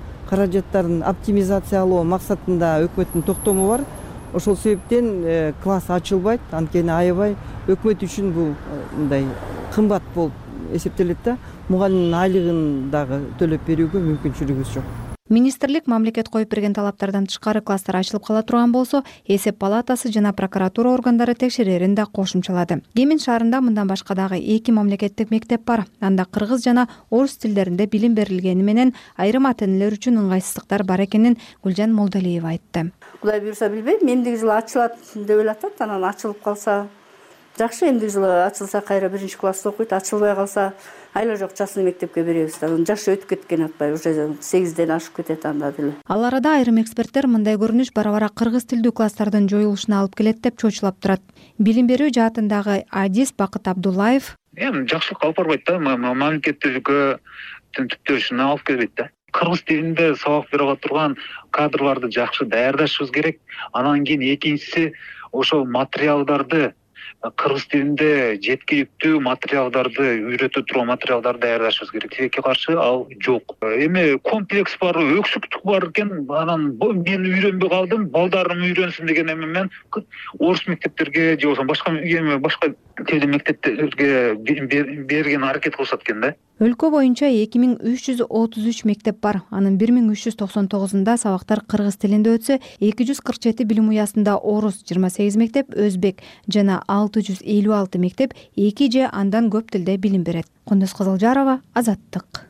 оптимизациялоо максатында өкмөттүн токтому бар. Ошол себептен класс ачылбайт, анткени аябай өкмөт үчүн бул мындай кымбат болуп эсептелет да. Мугалимдин айлыгын дагы төлөп берүүгө мүмкүнчүлүгүбүз жок. Министрлик мамлекет коюп берген талаптардан тышкары класстар ачылып кала турган болсо, эсеп палатасы жана прокуратура органдары текшерерин да кошумчалады. Кемин шаарында мындан башка дагы 2 мамлекеттик мектеп бар. Анда кыргыз жана орус тилдеринде билим берилгени менен айрым ата-энелер үчүн ыңгайсыздыктар бар экенин Гүлжан Молдалиева айтты. Кудай буйруса билбейм, эмдиги жылы ачылат деп элатат, анан ачылып калса жакшы, эмдиги жылы ачылса кайра 1-класста окуйт, ачылбай калса айла жок частный мектепке беребиз. Жашы өтүп кеткен атпай, уже 8ден ашып кетет анда деле. Ал арада айрым эксперттер мындай көрүнүш бара-бара кыргыз тилдүү класстардын жоюлушуна алып келет деп чочулап турат. Билим берүү жаатындагы адис Бакыт Абдуллаев: Эми жакшылыкка алып барбайт да, мамлекеттүүлүккө түптөшүнө алып келбейт да. Кыргыз тилинде сабак бере турган кадрларды жакшы даярдашыбыз керек. Анан кийин экинчиси ошол материалдарды кыргыз тилинде жеткиликтүү материалдарды үйрөтө турган материалдарды даярдашыбыз керек. Тилекке каршы ал жок. Эми комплекс бар, өксүктүк бар экен. Анан мен үйрөнбөй калдым, балдарым үйрөнсүн деген эми орус мектептерге же болбосо башка тилдүү мектептерге берген аракет кылышат экен да. Өлкө боюнча 2333 мектеп бар. Анын 1399-унда сабактар кыргыз тилинде өтсө, 247 билим уясында орус, 28 мектеп өзбек жана 656 мектеп 2 же андан көп тилде билим берет. Кондос Кызылжарова, Азаттык.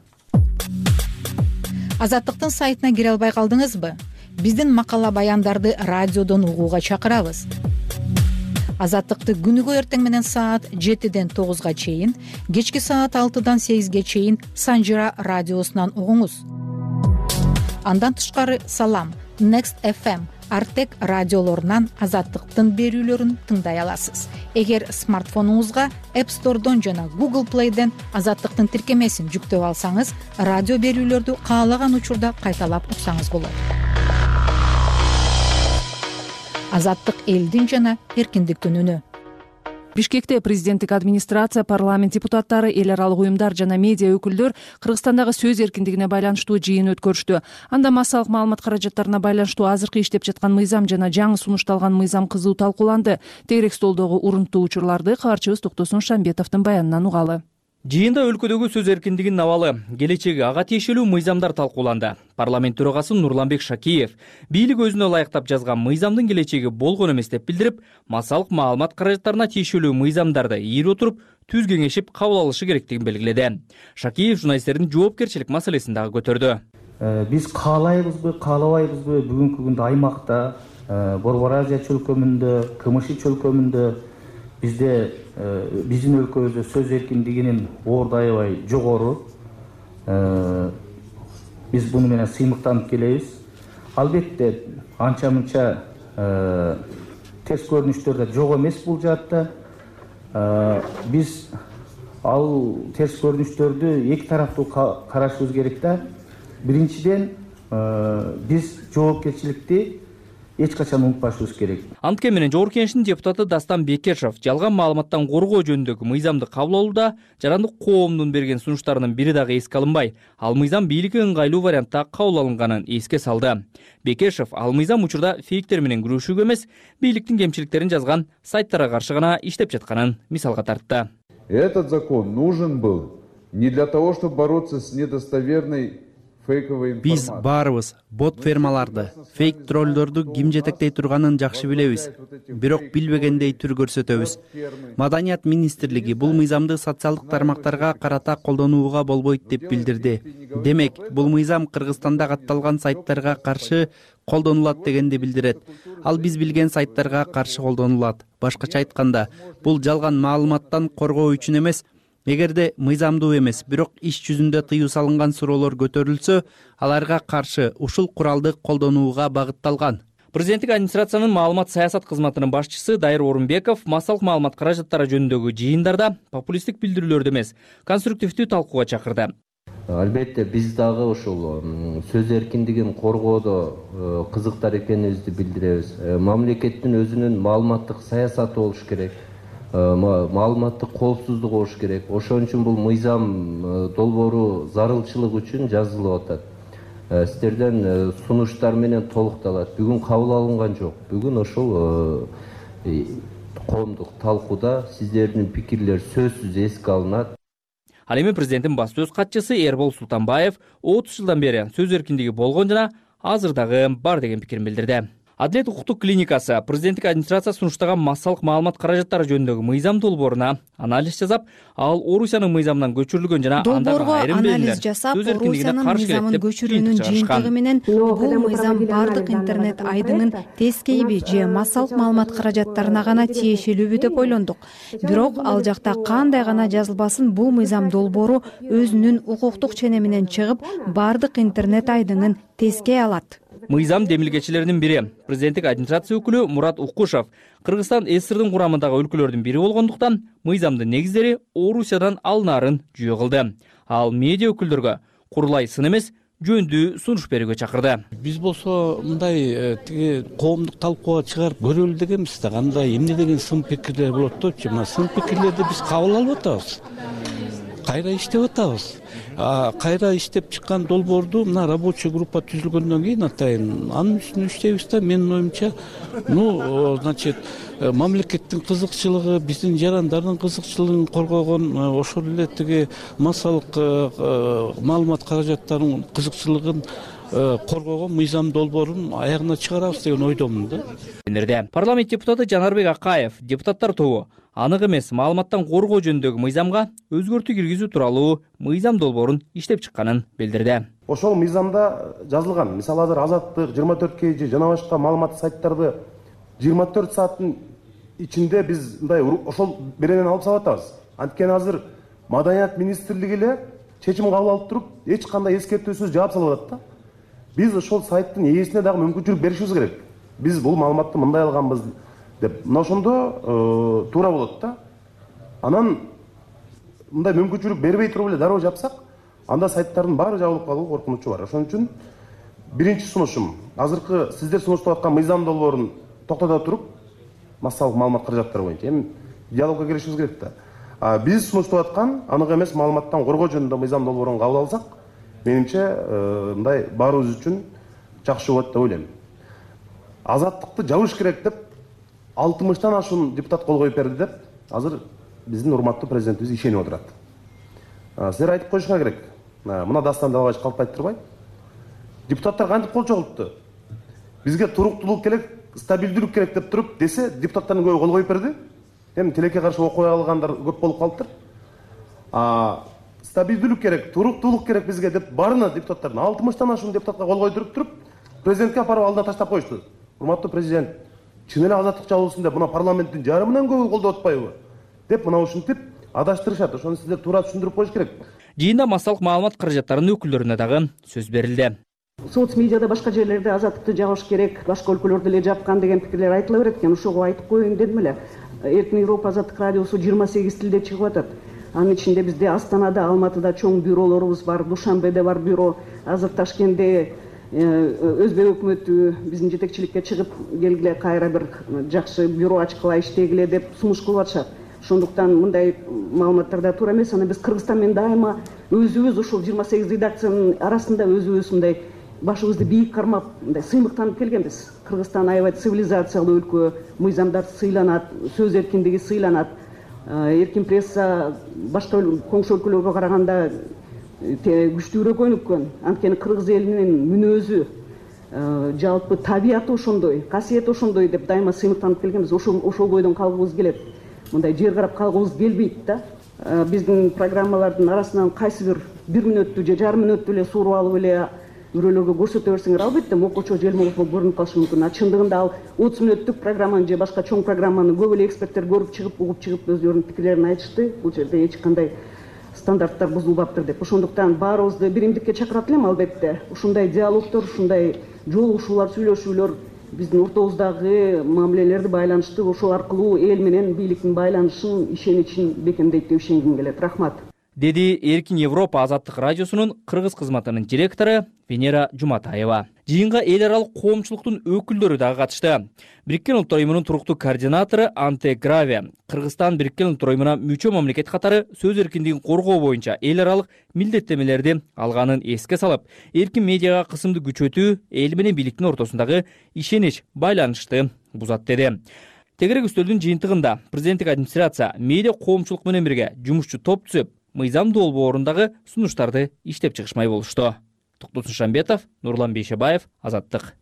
Азаттыктын сайтына кире албай калдыңызбы? Биздин макала баяндарды радиодон угууга чакырабыз. Азаттыкты күнүгө эртең менен саат 7ден 9га чейин, кечки саат 6дан 8ге чейин Санжира радиосунан угуңуз. Андан тышкары Салам, Next FM, Артек радиолорунан Азаттыктын берүүлөрүн тыңдай аласыз. Эгер смартфонуңузга App Store'дон жана Google Play'ден Азаттыктын тиркемесин жүктөп алсаңыз, радио берүүлөрдү каалаган учурда кайталап уксаңыз болот. Азаттык элдин жана эркиндиктин үнү. Бишкекте президенттик администрация, парламент депутаттары, эл аралык уюмдар жана медиа өкүлдөр Кыргызстандагы сөз эркиндигине байланыштуу жыйын өткөрүштү. Анда массалык маалымат каражаттарына байланыштуу азыркы иштеп жаткан мыйзам жана жаңы сунушталган мыйзам кызуу талкууланды. Тегерек столдогу урунттуу учурларды каарчыбыз Токтосун Шамбетовдун баянынан угалы. Жыйында өлкөдөгү сөз эркиндигинин абалы, келечеги, ага тиешелүү мыйзамдар талкууланды. Парламент төрагасы Нурланбек Шакиев бийлик өзүнө ылайыктап жазган мыйзамдын келечеги болгон эмес деп билдирип, массалык маалымат каражаттарына тиешелүү мыйзамдарды ийип отуруп, түз кеңешип кабыл алышы керектигин белгиледи. Шакиев журналисттердин жоопкерчилик маселесин дагы көтөрдү. Биз каалайбызбы, каалабайбызбы бүгүнкү күндө аймакта, Борбор Азия чөлкөмүндө, КМШ чөлкөмүндө бизде биздин өлкөбүздө сөз эркиндигинин орду аябай жогору. Биз буну менен сыймыктанып келебиз. Албетте анча-мынча терс көрүнүштөр да жок эмес бул жаатта. Биз ал терс көрүнүштөрдү эки тараптуу карашыбыз керек да. Биринчиден, биз жоопкерчиликти эч качан унутпашыбыз керек. Антке менен Жогорку Кеңештин депутаты Дастан Бекешев жалган маалыматтан коргоо жөнүндөгү мыйзамды кабыл алууда жарандык коомдун берген сунуштарынын бири дагы эске алынбай, ал мыйзам бийликке ыңгайлуу вариантта кабыл алынганын эске салды. Бекешев ал мыйзам учурда фейктер менен күрөшүүгө эмес, бийликтин кемчиликтерин жазган сайттарга каршы гана иштеп жатканын мисалга тартты. Этот закон нужен был не для того, чтобы бороться с недостоверной Биз баарыбыз бот фермаларды, фейк троллдорду ким жетектей турганын жакшы билебиз, бирок билбегендей түр көрсөтөбүз. Маданият министрлиги бул мыйзамды социалдык тармактарга карата колдонууга болбойт деп билдирди. Демек, бул мыйзам Кыргызстанда катталган сайттарга каршы колдонулат дегенди билдирет. Ал биз билген сайттарга каршы колдонулат. Башкача айтканда, бул жалган маалыматтан коргоо үчүн эмес, эгерде мыйзамдуу эмес, бирок иш жүзүндө тыюу салынган суроолор көтөрүлсө, аларга каршы ушул куралды колдонууга багытталган. Президенттик администрациянын маалымат саясат кызматынын башчысы Дайыр Орунбеков массалык маалымат каражаттары жөнүндөгү жыйындарда популисттик билдирүүлөрдү эмес, конструктивдүү талкууга чакырды. Албетте биз дагы ушул сөз эркиндигин коргоодо кызыктар экенибизди билдиребиз. Мамлекеттин өзүнүн маалыматтык саясаты болуш керек. Маалыматтык коопсуздук болуш керек. Ошон үчүн бул мыйзам долбоору зарылчылык үчүн жазылып атат. Сиздерден сунуштар менен толукталат. Бүгүн кабыл алынган жок. Бүгүн ошол коомдук талкууда сиздердин пикирлер сөзсүз эске алынат. Ал эми президенттин басты сөз катчысы Эрбол Султанбаев 30 жылдан бери сөз эркиндиги болгон жана азыр дагы бар деген пикирин билдирди. Адилет укуктук клиникасы президенттик администрация сунуштаган массалык маалымат каражаттары жөнүндөгү мыйзам долбооруна анализ жасап, ал Орусиянын мыйзамынан көчүрүлгөн жана андагы айрым анализ жасап, Орусиянын мыйзамын көчүрүүнүн жыйынтыгы менен бул мыйзам бардык интернет айдынын тескейби же массалык маалымат каражаттарына гана тиешелүүбү деп ойлондук. Бирок ал жакта кандай гана жазылбасын, бул мыйзам долбоору өзүнүн укуктук ченеминен чыгып, бардык интернет айдынын тескей алат. Мыйзам демилгечилеринин бири президенттик администрация өкүлү Мурат Укушев Кыргызстан СССРдин курамындагы өлкөлөрдүн бири болгондуктан мыйзамдын негиздери Орусиядан алынаарын жүйө кылды. Ал медиа өкүлдөргө курулай сын эмес, жөндүү сунуш берүүгө чакырды. Биз болсо мындай тиги коомдук талкууга чыгарып көрөлү дегенбиз да, кандай эмне деген сын пикирлер болот депчи. Мына сын пикирлерди биз кабыл алып атабыз. Кайра иштеп атабыз. Кайра иштеп чыккан долбоорду мына рабочий группа түзүлгөндөн кийин атайын анын үстүнө иштейбиз да. Менин оюмча, значит, мамлекеттин кызыкчылыгы, биздин жарандардын кызыкчылыгын коргогон, ошол эле тиги массалык маалымат каражаттарынын кызыкчылыгын коргогон мыйзам долбоорун аягына чыгарабыз деген ойдомун да. Парламент депутаты Жанарбек Акаев депутаттар тобу анык эмес маалыматтан коргоо жөнүндөгү мыйзамга өзгөртүү киргизүү тууралуу мыйзам долбоорун иштеп чыкканын билдирди. Ошол мыйзамда жазылган, мисалы азыр Азаттык, 24 жана башка маалыматтык сайттарды 24 сааттын ичинде биз мындай ошол беренен алып салып атабыз. Анткени азыр Маданият министрлиги эле чечим кабыл алып туруп, эч кандай эскертүүсүз жаап салып атат да. Биз ошол сайттын ээсине дагы мүмкүнчүлүк беришибиз керек. Биз бул маалыматты мындай алганбыз деп. Мына ошондо туура болот да. Анан мындай мүмкүнчүлүк бербей туруп эле дароо жапсак, анда сайттардын баары жабылып калуу коркунучу бар. Ошон үчүн биринчи сунушум, азыркы сиздер сунуштап аткан мыйзам долбоорун токтото туруп, массалык маалымат каражаттары боюнча эми диалогко киришибиз керек да. Биз сунуштап аткан анык эмес маалыматтан коргоо жөнүндө мыйзам долбоорун кабыл алсак, менимче мындай баарыбыз үчүн жакшы болот деп ойлойм. Азаттыкты жабыш керек деп 60-тан ашуун депутат кол коюп берди деп азыр биздин урматтуу президентибиз ишенип отурат. Силер айтып коюшуңар керек. Мына дастан далбач калпайтып турбайбы? Депутаттар кантип кол чогултtu? Бизге туруктуулук керек, стабилдүүлүк керек деп туруп десе, депутаттардын көбү кол коюп берди. Эми тилекке каршы окуя алгандар көп болуп калыптыр. Стабилдүүлүк керек, туруктуулук керек бизге деп баарына депутаттардын 60-тан ашуун депутатка кол койдуруп туруп, президентке апарып алдына таштап коюшту. Урматтуу президент, чын эле азаттык жабылсын деп, мына парламенттин жарымынан көбү колдоп атпайбы? Деп мына ушинтип адаштырышат. Ошону сиздер туура түшүндүрүп коюш керек. Жыйында массалык маалымат каражаттарынын өкүлдөрүнө дагы сөз берилди. Соц медиада башка жерлерде азаттыкты жабыш керек, башка өлкөлөрдө эле жапкан деген пикирлер айтыла берет экен. Ошого айтып коеюн дедим эле. Эркин Европа азаттык радиосу 28 тилде чыгып атат. Анын ичинде бизде Астанада, Алматыда чоң бюролорубуз бар, Душанбеде бар бюро, азыр Ташкентте Өзбек өкмөтү биздин жетекчиликке чыгып келгиле, кайра бир жакшы бюро ачкыла иштегиле деп сунуш кылып атышат. Ошондуктан мындай маалыматтарда туура эмес. Аны биз Кыргызстан менен дайыма өзүбүз ушул 28 редакциянын арасында өзүбүз мындай башыбызды бийик кармап, мындай сыймыктанып келгенбиз. Кыргызстан аябай цивилизациялуу өлкө, мыйзамдар сыйланат, сөз эркиндиги сыйланат. Эркин пресса башка коңшу өлкөлөргө караганда күчтүүрөөк өнүккөн. Анткени кыргыз элинин мүнөзү, жалпы табияты ошондой, касиети ошондой деп дайыма сыймыктанып келгенбиз. Ошол бойдон калгыбыз келет. Мындай жер карап калгыбыз келбейт да. Биздин программалардын арасынан кайсы бир мүнөттү же жарым мүнөттү эле сууруп алып эле бирөөлөргө көрсөтө берсеңер, албетте мокочо желмогуз болуп көрүнүп калышы мүмкүн. Чындыгында ал 30 мүнөттүк программаны же башка чоң программаны көп эле эксперттер көрүп чыгып, угуп чыгып өздөрүнүн пикирлерин айтышты. Бул жерде эч кандай стандарттар бузулбаптыр деп. Ошондуктан баарыбызды биримдикке чакырат элем, албетте. Ушундай диалогдор, ушундай жолугушуулар, сүйлөшүүлөр биздин ортобуздагы мамилелерди байланыштырып, ошол аркылуу эл менен бийликтин байланышын, ишеничин бекемдейт деп ишенгим келет. Рахмат. Деди Эркин Европа азаттык радиосунун кыргыз кызматынын директору Венера Жуматаева. Жыйынга эл аралык коомчулуктун өкүлдөрү дагы катышты. Бириккен Улуттар Уюмунун туруктуу координатору Анте Граве Кыргызстан Бириккен Улуттар Уюмуна мүчө мамлекет катары сөз эркиндигин коргоо боюнча эл аралык милдеттенмелерди алганын эске салып, эркин медиага кысымды күчөтүү эл менен бийликтин ортосундагы ишенич байланышты бузат деди. Тегерек үстөлдүн жыйынтыгында президенттик администрация медиа коомчулук менен бирге жумушчу топ түзүп, мыйзам долбоорундагы сунуштарды иштеп чыгышмай болушту. Токтосун Шамбетов, Нурлан Бейшебаев, Азаттык.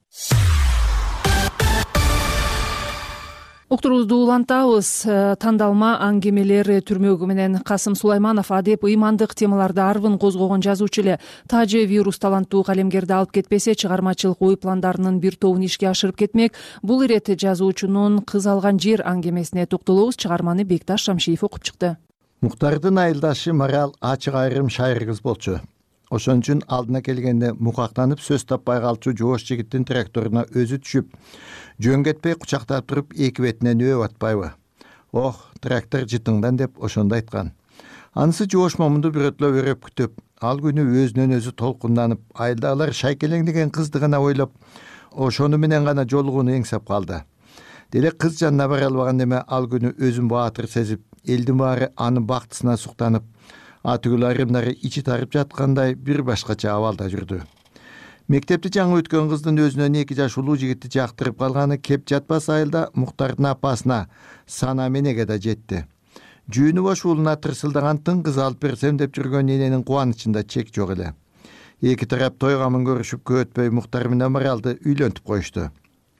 Уктуруубузду улантабыз. Тандалма аңгемелер түрмөгү менен Касым Сулайманов адеп ыймандык темаларды арбын козгогон жазуучу эле. Тажы вирус таланттуу калемгерди алып кетпесе, чыгармачылык ой пландарынын бир тобун ишке ашырып кетмек. Бул ирет жазуучунун Кыз алган жер аңгемесине токтолобуз. Чыгарманы Бекташ Шамшиев окуп чыкты. Муктардын айылдашы Марал ачык айрым шайыр кыз болчу. Ошон үчүн алдына келгенде мукактанып сөз таппай калчу жоош жигиттин тракторуна өзү түшүп, жөн кетпей кучактап туруп эки бетинен өө атпайбы. Ох, трактор жытыңдан деп ошондо айткан. Анысы жоош момунду бирөтлөп өрөп күтүп, ал күнү өзүнөн өзү толкунданып, айылдагылар Шайкелең деген кызды гана ойлоп, ошону менен гана жолугууну эңсеп калды. Деле кыз жанына бара албаган эме ал күнү өзүн баатыр сезип, элдин баары анын бактысына суктанып, атүгүл айрымдары ичи тарып жаткандай бир башкача абалда жүрдү. Мектепти жаңы өткөн кыздын өзүнөн 2 жаш улуу жигитти жактырып калганы кеп жатпас айылда Муктардын апасына Сана менеге да жетти. Жүүнү бош уулуна тырсылдаган тың кыз алып берсем деп жүргөн эненин кубанычында чек жок эле. Эки тарап той камын көрүшүп көп өтпөй Муктар менен Маралды үйлөнтүп коюшту.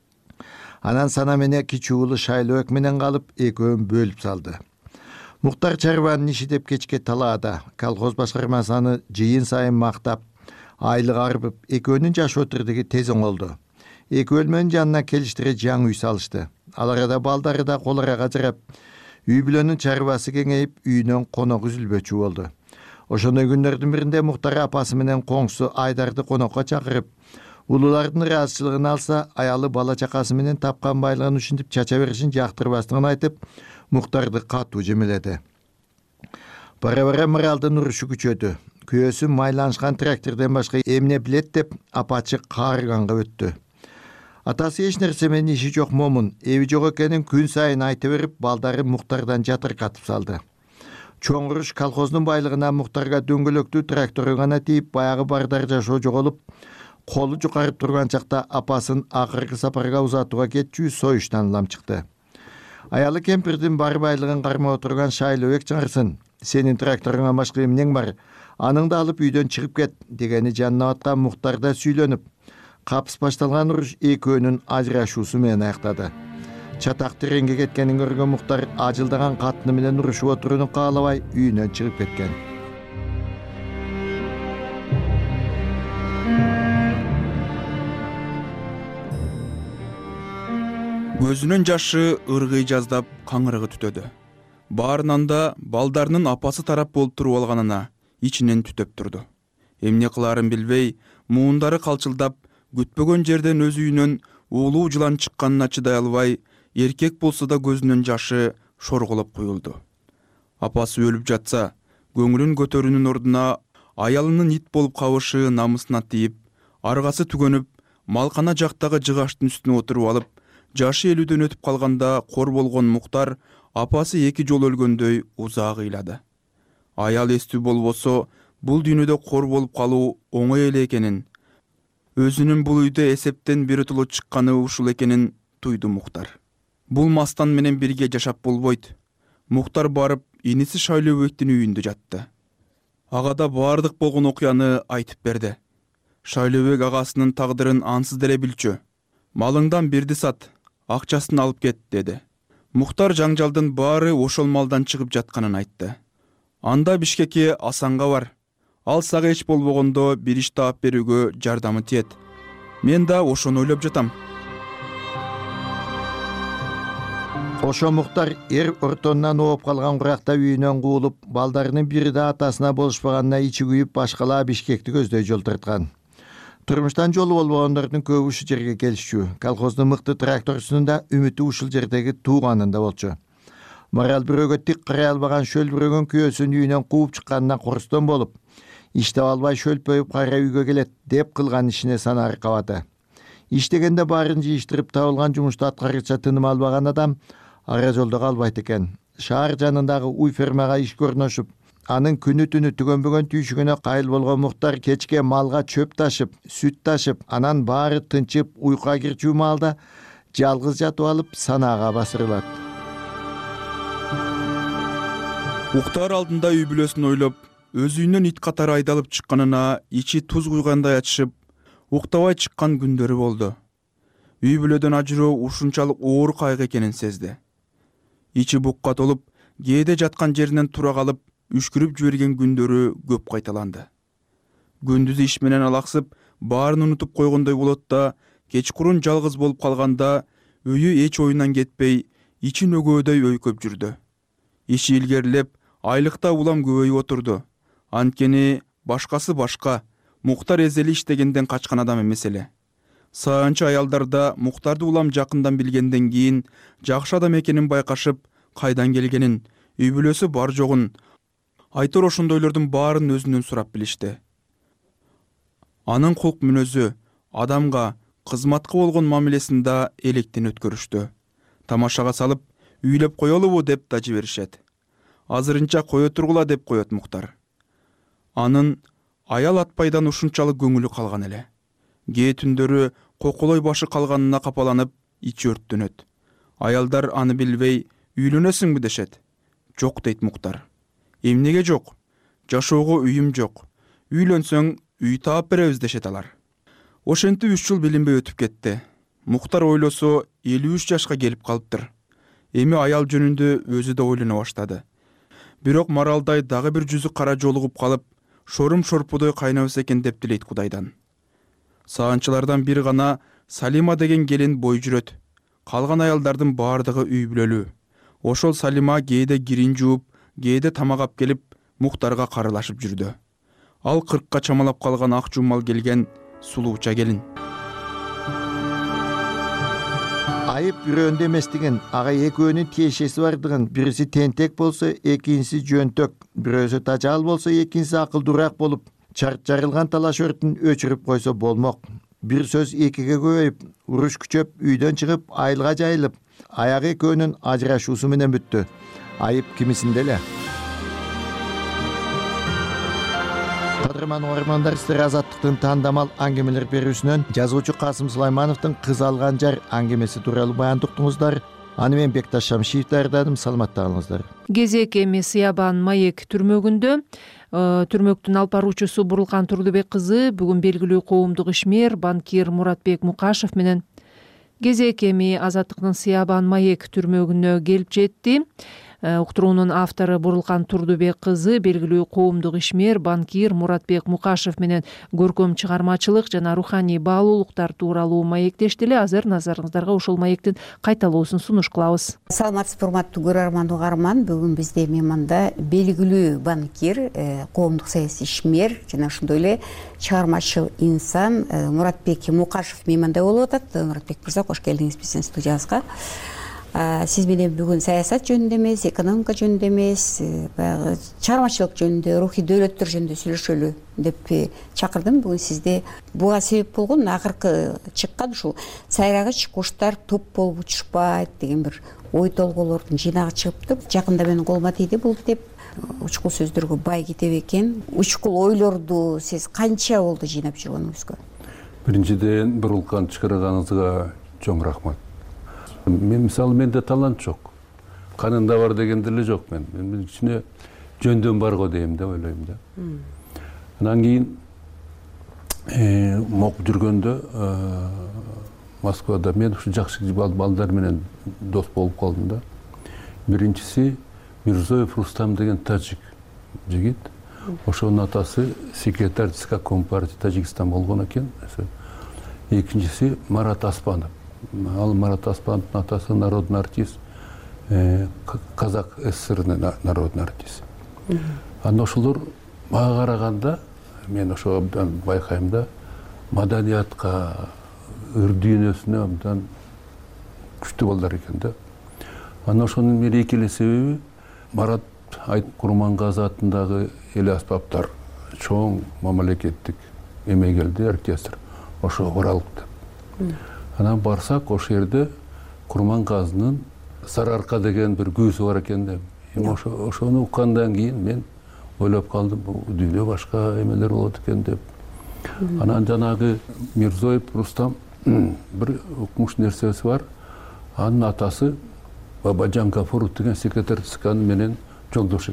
Анан Сана менен кичүү уулу Шайлоок менен калып, экөөнүн бөлүп салды. Муктар чарбанын иши деп кечке талаада, колхоз башкармасы аны жыйын сайын мактап, айлык арбып, экөөнүн жаш отурдуги тез оңолду. Эки бөлмөнүн жанына келиштире жаңы үй салышты. Ал арада балдары да кол арага ажырап, үй бүлөнүн чарбасы кеңейип, үйүнөн конок үзүлбөчү болду. Ошондой күндөрдүн биринде Муктар апасы менен коңсу Айдарды конокко чакырып, улуулардын ыраазычылыгын алса, аялы бала чакасы менен тапкан байлыгын ушинтип чача беришин жактырбастыгын айтып, Муктарды катуу жемеледи. Бара-бара Маралдын урушу күчөдү. Күйөөсү майланышкан трактордон башка эмне билет деп апачы каарыганга өттү. Атасы эч нерсе менен иши жок момун, эви жок экенин күн сайын айта берип, балдары Муктардан жатыркатып салды. Чоң уруш колхоздун байлыгына Муктарга дөңгөлөктүү трактору гана тийип, баягы бардар жашоо жоголуп, колу жукарып турган чакта апасын акыркы сапарга узатууга кетчү союштан ылам чыкты. Аялы кемпирдин бар байлыгын кармап отурган Шайлоок чыңырсын. Сенин тракторуңа башка эмнең бар? Аныңды алып үйдөн чыгып кет дегени жанына баткан Муктарда сүйлөнүп, капыс башталган уруш экөөнүн ажырашуусу менен аяктады. Чатак тереңге кеткенин көргөн Муктар ажылдаган катыны менен урушуп отурууну каалабай үйүнөн чыгып кеткен. Көзүнүн жашы ыргый жаздап каңырыгы түтөдү. Баарынан да балдарынын апасы тарап болуп туруп алганына ичинен түтөп турду. Эмне кылаарын билбей, муундары калчылдап, күтпөгөн жерден өз үйүнөн уулуу жылан чыкканына чыдай албай, эркек болсо да көзүнүн жашы шорголоп куюлду. Апасы өлүп жатса, көңүлүн көтөрүүнүн ордуна аялынын ит болуп кабышы намысына тийип, аргасы түгөнүп, малкана жактагы жыгаштын үстүнө отуруп алып, жашы 50дөн өтүп калганда кор болгон Муктар апасы 2 жол өлгөндөй узак ыйлады. Аял эстүү болбосо, бул дүйнөдө кор болуп калуу оңой эле экенин, өзүнүн бул үйдө эсептен биротоло чыкканы ушул экенин туйду Муктар. Бул мастан менен бирге жашап болбойт. Муктар барып, иниси Шайлообектин үйүндө жатты. Ага да баардык болгон окуяны айтып берди. Шайлообек агасынын тагдырын ансыз деле билчү. Малыңдан бирди сат, акчасын алып кет, деди. Муктар жаңжалдын баары ошол малдан чыгып жатканын айтты. Анда Бишкекке Асанга бар. Ал сага эч болбогондо бир иш таап берүүгө жардамы тиет. Мен да ошону ойлоп жатам. Ошо Муктар ортонунан ооп калган куракта үйүнөн куулуп, балдарынын бири да атасына болушпаганына ичи күйүп, башкалаа Бишкекти көздөй жол тарткан. Турмуштан жолу болбогондордун көбү ушул жерге келишчү. Колхоздун мыкты тракторчусунун да үмүтү ушул жердеги тууганында болчу. Марал бирөөгө тик карай албаган шөлбүрөгөн күйөөсүн үйүнөн кууп чыкканына корустон болуп, иштеп албай шөлпөйүп кайра үйгө келет деп кылган ишине сана аркабады. Иштегенде баарын жыйыштырып табылган жумушту аткаргыча тыным албаган адам ара жолдо калбайт экен. Шаар жанындагы уй фермага ишке орношуп, анын күнү түнү түгөнбөгөн түйшүгүнө кайыл болгон Муктар кечке малга чөп ташып, сүт ташып, анан баары тынчып уйкуга кирчү маалда жалгыз жатып алып санаага басырылат. уктаар алдында үй бүлөсүн ойлоп, өз үйүнөн ит катары айдалып чыкканына ичи туз куйгандай ачышып, уктабай чыккан күндөрү болду. Үй бүлөдөн ажыроо ушунчалык оор кайгы экенин сезди. Ичи букка толуп, кээде жаткан жеринен тура калып, үшкүрүп жиберген күндөрү көп кайталанды. Күндүз иш менен алаксып, баарын унутуп койгондой болот да, кечкурун жалгыз болуп калганда өйү эч оюнан кетпей, ичи нөгөөдөй өйкөп жүрдү. Иши илгерилеп, айлыкта улам көбөйүп отурду. Анткени башкасы башка, Муктар эзели иштегенден качкан адам эмес эле. Саанчы аялдарда Муктарды улам жакындан билгенден кийин жакшы адам экенин байкашып, кайдан келгенин, үй бүлөсү бар жогун, айтор ошондойлордун баарын өзүнөн сурап билишти. Анын кулк мүнөзү, адамга, кызматка болгон мамилесин да электен өткөрүштү. Тамашага салып, үйлөп коелубу деп да жиберишет. Азырынча кое тургула деп коет Муктар. Анын аял атпайдан ушунчалык көңүлү калган эле. Кээ түндөрү коколой башы калганына капаланып, ичи өрттөнөт. Аялдар аны билбей, үйлөнөсүңбү дешет. Жок дейт Муктар. Эмнеге жок? Жашоого үйүм жок. Үйлөнсөң, үй таап беребиз дешет алар. Ошентип 3 жыл билинбей өтүп кетти. Муктар ойлосо 53 жашка келип калыптыр. Эми аял жөнүндө өзү да ойлоно баштады. Бирок Маралдай дагы бир жүзү кара жолугуп калып, шорум шорпудой кайнабыз экен деп тилейт Кудайдан. Саанчылардан бир гана Салима деген келин бой жүрөт. Калган аялдардын баардыгы үй бүлөлүү. Ошол Салима кээде кирин жууп, кээде тамак ап келип, Муктарга карылашып жүрдү. Ал 40-ка чамалап калган ак жумал келген сулууча келин. Айып бирөөндө эместигин, ага экөөнүн тиешеси бардыгын, бириси тентек болсо, экинчиси жөнтөк, бирөөсү тажал болсо, экинчиси акылдуураак болуп, жарылган талаш өртүн өчүрүп койсо болмок. Бир сөз экиге көбөйүп, уруш күчөп, үйдөн чыгып, айылга жайылып, аягы экөөнүн ажырашуусу менен бүттү. Айып кимисинде эле. Кадырман угармандар, сиздер Азаттыктын тандамал аңгемелер берүүсүнөн жазуучу Касым Сулаймановдун Кыз алган жар аңгемеси тууралуу баян уктуңуздар. Аны мен Бекташ Шамшиев даярдадым. Саламатта калыңыздар. Кезек эми Сыябан Маек түрмөгүндө түрмөктүн алып баруучусу Бурулкан Турдубек кызы бүгүн белгилүү коомдук ишмер банкир Муратбек Мукашев менен кезек эми Азаттыктын Сыябан Маек түрмөгүнө келип жетти. Уктуруунун автору Бурулкан Турдубек кызы белгилүү коомдук ишмер банкир Муратбек Мукашев менен көркөм чыгармачылык жана руханий баалуулуктар тууралуу маектешти эле. Азыр назарыңыздарга ошол маектин кайталоосун сунуш кылабыз. Саламатсызбы, урматтуу көрөрман угарман. Бүгүн бизде мейманда белгилүү банкир, коомдук саясий ишмер жана ошондой эле чыгармачыл инсан Муратбек Мукашев мейманда болуп атат. Муратбек мырза, кош келдиңиз биздин студиябызга. Сиз менен бүгүн саясат жөнүндө эмес, экономика жөнүндө эмес, баягы чыгармачылык жөнүндө, рухий дөөлөттөр жөнүндө сүйлөшөлү деп чакырдым. Бүгүн сизди буга себеп болгон акыркы чыккан ушул сайрагыч куштар топ болуп учушпайт деген бир ой толгоолордун жыйнагы чыгыптыр. Жакында менин колума тийди бул китеп. Учкул сөздөргө бай китеп экен. Учкул ойлорду сиз канча болду жыйнап жүргөнүңүзгө? Биринчиден, Бурулкан чыгарганыңызга чоң рахмат. Мен мисалы, менде талант жок. Канында бар деген деле жок мен. Мен ичине жөндөн бар го дейм деп ойлойм да. Анан кийин окуп жүргөндө Москвада мен ушу жакшы балдар менен дос болуп калдым да. Биринчиси Мирзоев Рустам деген тажик жигит. Ошонун атасы секретарь ЦК Компартии Тажикстан болгон экен. Экинчиси Марат Аспанов. Ал Марат Аспановдун атасы народный артист, Казак СССР народный артист. Анан ошолор мага караганда, мен ошо абдан байкайм да, маданиятка, ыр дүйнөсүнө абдан күчтүү балдар экен да. Анан ошонун эки эле себеби, Марат Курмангазы атындагы эле аспаптар чоң мамлекеттик эмегелди оркестр ошо Оралыкта. Анан барсак, ошол жерде Курмангазынын Сарыарка деген бир күүсү бар экен да. Ошону уккандан кийин мен ойлоп калдым, бул дүйнө башка эмелер болот экен деп. Анан жанагы Мирзоев Рустам бир укмуш нерсеси бар. Анын атасы Бабаджан Гафуров деген секретарь ЦКнын менен жолдош экен.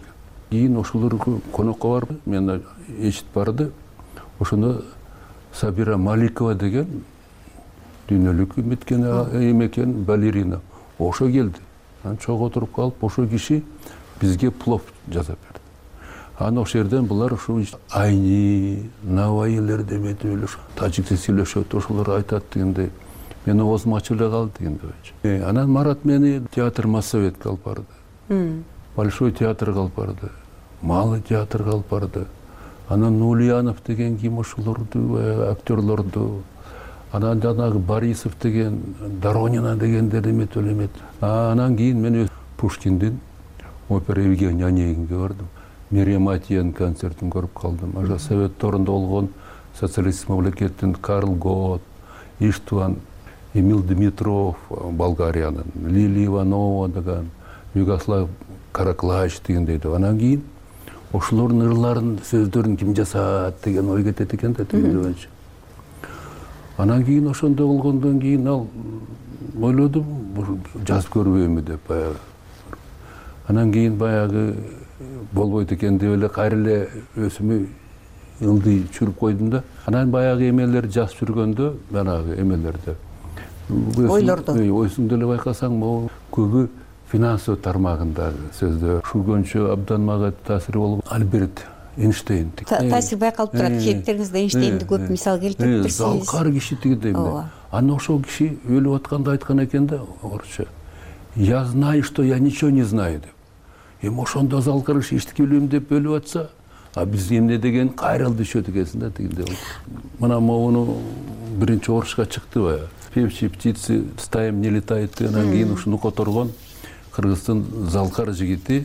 кийин ошолор конокко барып мен эшит барды. Ошондо Сабира Маликова деген дүйнөлүк эметкен экен балерина. Ошо келди. Чогуу отуруп калып, ошо киши бизге плов жасап берди. Аны ошол жерден булар ушу айни, навайилер деп эле тажикче сүйлөшөт, ошолор айтат дегендей. Мен оозум ачып эле калды дегендей. Анан Марат мени театр Моссоветке алып барды. Большой театрга алып барды. Малый театрга алып барды. Анан Ульянов деген ким ошолорду, актерлорду. Анан жанагы Борисов деген, Доронина дегендер эмет элемет. Анан кийин мен Пушкиндин опера Евгений Онегинге бардым. Мерием Атиянын концертин көрүп калдым. Ошо Совет торунда болгон социалисттик мамлекеттин Карл Гот, Иштван, Эмил Дмитров Болгариянын, Лилия Иванова деген, Югослав Караклач дегендей. Анан кийин ошолордун ырларын, сөздөрүн ким жасат деген ой кетет экен да тегендейчи. Анан кийин ошондой болгондон кийин ал ойлодум, жазып көрбөймү деп баягы. Анан кийин баягы болбойт экен деп эле кайра эле өзүмө ылдый чүрүп койдум да. Анан баягы эмелер жазып жүргөндө, жанагы эмелерде ойлорду ойсуңду эле байкасаң, могу көбү финансовый тармагындагы сөздөр. Шүргөнчө абдан мага таасири болуп, Альберт Эйнштейн. Таасир байкалып турат, кечтериңизде Эйнштейнди көп мисал келтирип турсуңуз. Залкар киши тигидей. Анан ошол киши өлүп атканда айткан экен да, орусча. Я знаю, что я ничего не знаю деп. Эми ошондо залкар киши эчтеке билем деп өлүп атса, а биз эмне деген кайрыл düşөт экенсиң да тигиндей. Мына могуну биринчи орушка чыкты бая. Певчие птицы стаем не летают. Анан кийин ушуну которгон Кыргыздын залкар жигити,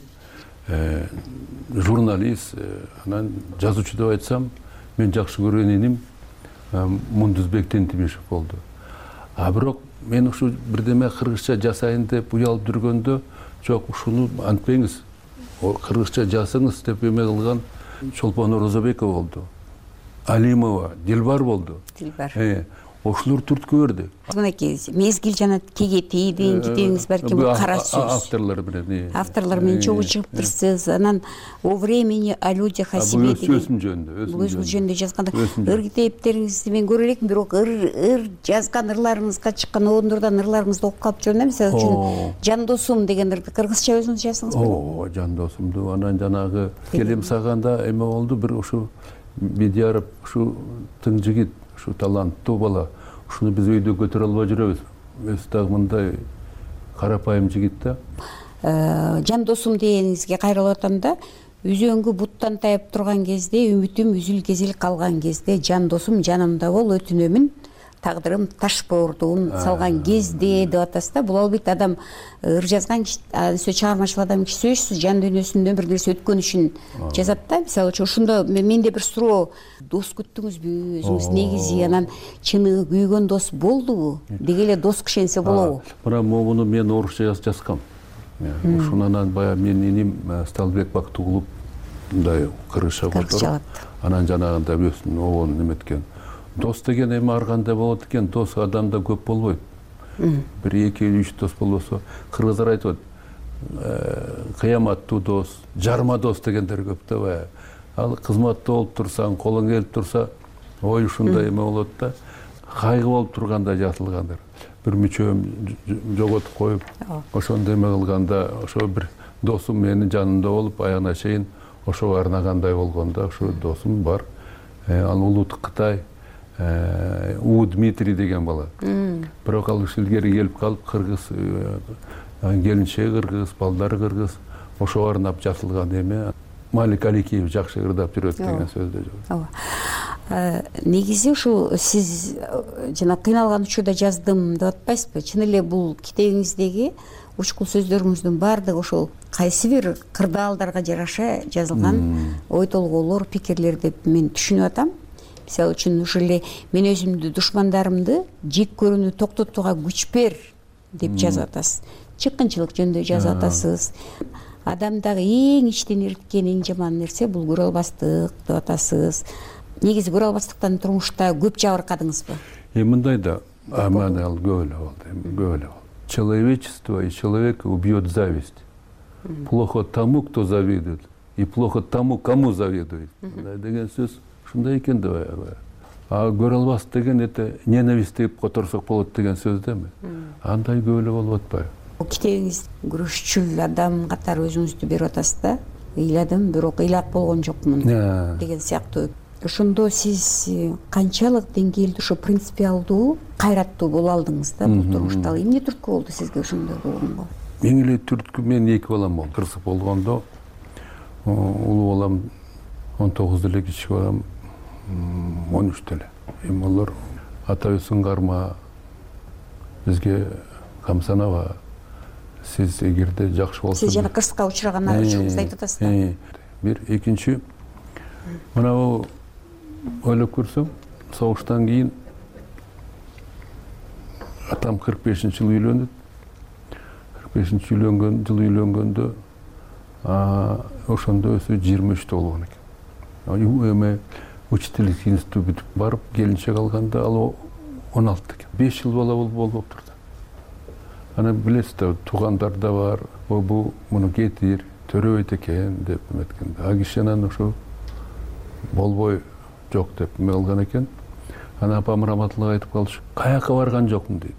журналист, анан жазуучу деп айтсам, мен жакшы көргөн иним Мундузбек Тентибешев болду. А бирок мен ушу бирдеме кыргызча жасайын деп уялып жүргөндө, жок, ушуну антпеңиз, кыргызча жасаңыз деп эме кылган Чолпон Орозобекова болду. Алимова, Дилбар болду. Дилбар. Ошолор түрткө берди. Мынакей мезгил жана кегетейдин китебиңиз балким кара сөз. Авторлор менен. Авторлор менен чогуу чыгыптырсыз. Анан о времени, о людях, о себе деген. Өзүм жөнүндө, өзүм жөнүндө жазганда ыр китептериңизди мен көрө элекмин, бирок ыр жазган ырларыңызга чыккан оондордон ырларыңызды окуп калып жүрөм да. Мисалы үчүн Жан досум деген ырды кыргызча өзүңүз жаздыңызбы? Жан досумду анан жанагы келем саганда эме болду, бир ушу Бедияров ушу тың жигит, ушу таланттуу бала. Ушуну биз өйдө көтөрө албай жүрөбүз. Өзү дагы мындай карапайым жигит да. Жан досум дегениңизге кайрылып атам да. Үзөңгү буттан тайып турган кезде, үмүтүм үзүл-кезил калган кезде, жан досум жанымда бол, өтүнөмүн. Тагдырым таш боордугун салган кезде деп атасыз да. Бул албетте адам ыр жазган киши, сөз чыгармачыл адам киши сөзсүз жан дүйнөсүндөн бир нерсе өткөн үчүн жазат да. Мисалы үчүн ошондо менде бир суроо, дос күттүңүзбү? Өзүңүз негизи анан чыныгы күйгөн дос болдубу? Деги эле дос кишенсе болобу? Мына могуну мен орусча жазгам. Ушунан баягы менин иним Сталбек Бактыгулов мындай кыргызча которуп, анан жанагында өзүнүн обонун эметкен. Дос деген эми ар кандай болот экен, дос адамда көп болбойт. Бир 2-3 дос болбосо, кыргыздар айтат, кыяматтуу дос, жарма дос дегендер көп да баягы. Ал кызматта болуп турсаң, колуң келип турса, ой ушундай эме болот да. Кайгы болуп турганда жазылгандыр. Бир мүчөм жоготуп коюп, ошондой эме кылганда, ошо бир досум менин жанымда болуп, аягына чейин ошого арнагандай болгондо, ошо досум бар. Ал Улут Кытай, У Дмитрий деген бала. Бирок ал илгери келип калып, кыргыз, келинчеги кыргыз, балдары кыргыз, ошого арнап жазылган эме. Малик Аликеев жакшы ырдап жүрөт деген сөздө жок. Негизи ушул сиз жана кыйналган учурда жаздым деп атпайсызбы? Чын эле бул китебиңиздеги учкул сөздөрүңүздүн баардыгы ошол кайсы бир кырдаалдарга жараша жазылган ой толгоолор, пикирлер деп мен түшүнүп атам. Мисалы үчүн ушул эле мен өзүмдү душмандарымды жек көрүүнү токтотууга күч бер деп жазып атасыз. Чыккынчылык жөнүндө жазып атасыз. Адамдагы эң ичтен эриткен эң жаман нерсе бул көрө албастык деп атасыз. Негизи көрө албастыктан турмушта көп жабыркадыңызбы? Мындай да, мына ал көп эле болду. Человечество и человека убьет зависть. Плохо тому, кто завидует. и плохо тому, кому завидует деген сөз ушундай экен да баягы. А көрө албас деген это ненависть деп которсок болот деген сөз да эми. Андай көп эле болуп атпайбы? Китебиңиз күрөшчүл адам катары өзүңүздү берип атасыз да. Ыйладым, бирок ыйлап болгон жокмун деген сыяктуу. Ошондо сиз канчалык деңгээлде ошо принципиалдуу, кайраттуу боло алдыңыз да бул турмушта? Эмне түрткү болду сизге ошондой болгонго? Эң эле түрткү, мен 2 балам болду. Кырсык болгондо улуу балам 19 эле, кичи балам 13 эле. Эми алар атабыз сыңгарма, бизге камсанаба, сиз эгерде жакшы болсо. Сиз жана кырсыкка учураган учуруңузду айтып атасыз да. Бир, экинчи, мына ойлоп көрсөм, согуштан кийин атам 45-жылы үйлөнүп, 45-жылы үйлөнгөндө ошондо өзү 23 болгон экен. Эми учительский институт бүтүп барып, келинчек алганда ал 16 экен. 5 жыл бала болуп турду. Ана билесиз да, туугандар да бар, бул муну кетир, төрөбөйт экен деп эметкен. А киши анан ошо болбой жок деп эме кылган экен. Ана апам раматылык айтып калышы, каяка барган жокмун дейт.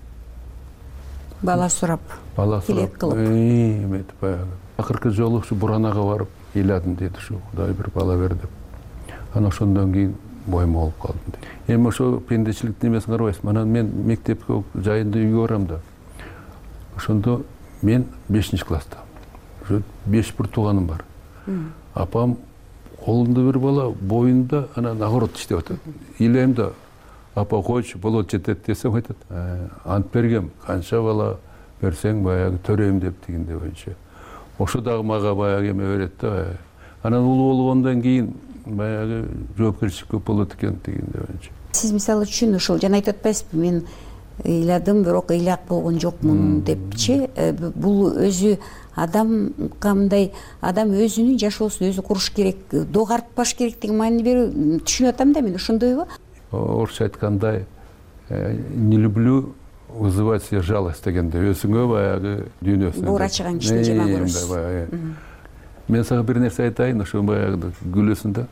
Бала сурап, тилек кылып. Эметип баягы. Акыркы жолу ушу Буранага барып ыйладым дейт, ушу Кудай бир бала бер деп. Ана ошондон кийин боюм болуп калдым дейт. Эми ошо пендечиликтин эмесин карабайсызбы? Анан мен мектепке жайында үйгө барам да. Ошондо мен 5-класста. Ошо 5 бир тууганым бар. Апам колунда бир бала, боюнда анан огород иштеп атат. Ыйлайм да, апа койчу, болот жетет десем айтат. Ант бергем, канча бала берсең баягы төрөйм деп дегенде боюнча. Ошо дагы мага баягы эме берет да. Анан улуу болгондон кийин баягы жоопкерчилик көп болот экен дегенде боюнча. Сиз мисалы үчүн ошол жана айтып атпайсызбы, мен ыйладым, бирок ыйлак болгон жокмун депчи. Бул өзү адам кандай, адам өзүнүн жашоосун өзү куруш керек, догартпаш керек деген маани берүү түшүнүп атам да мен, ошондойбу? Орусча айткандай, не люблю вызывать себе жалость дегенде, өзүңө баягы дүйнөсүн буура чыган кишини жаман көрөсүз. Мен сага бир нерсе айтайын, ошо баягы күлөсүң да.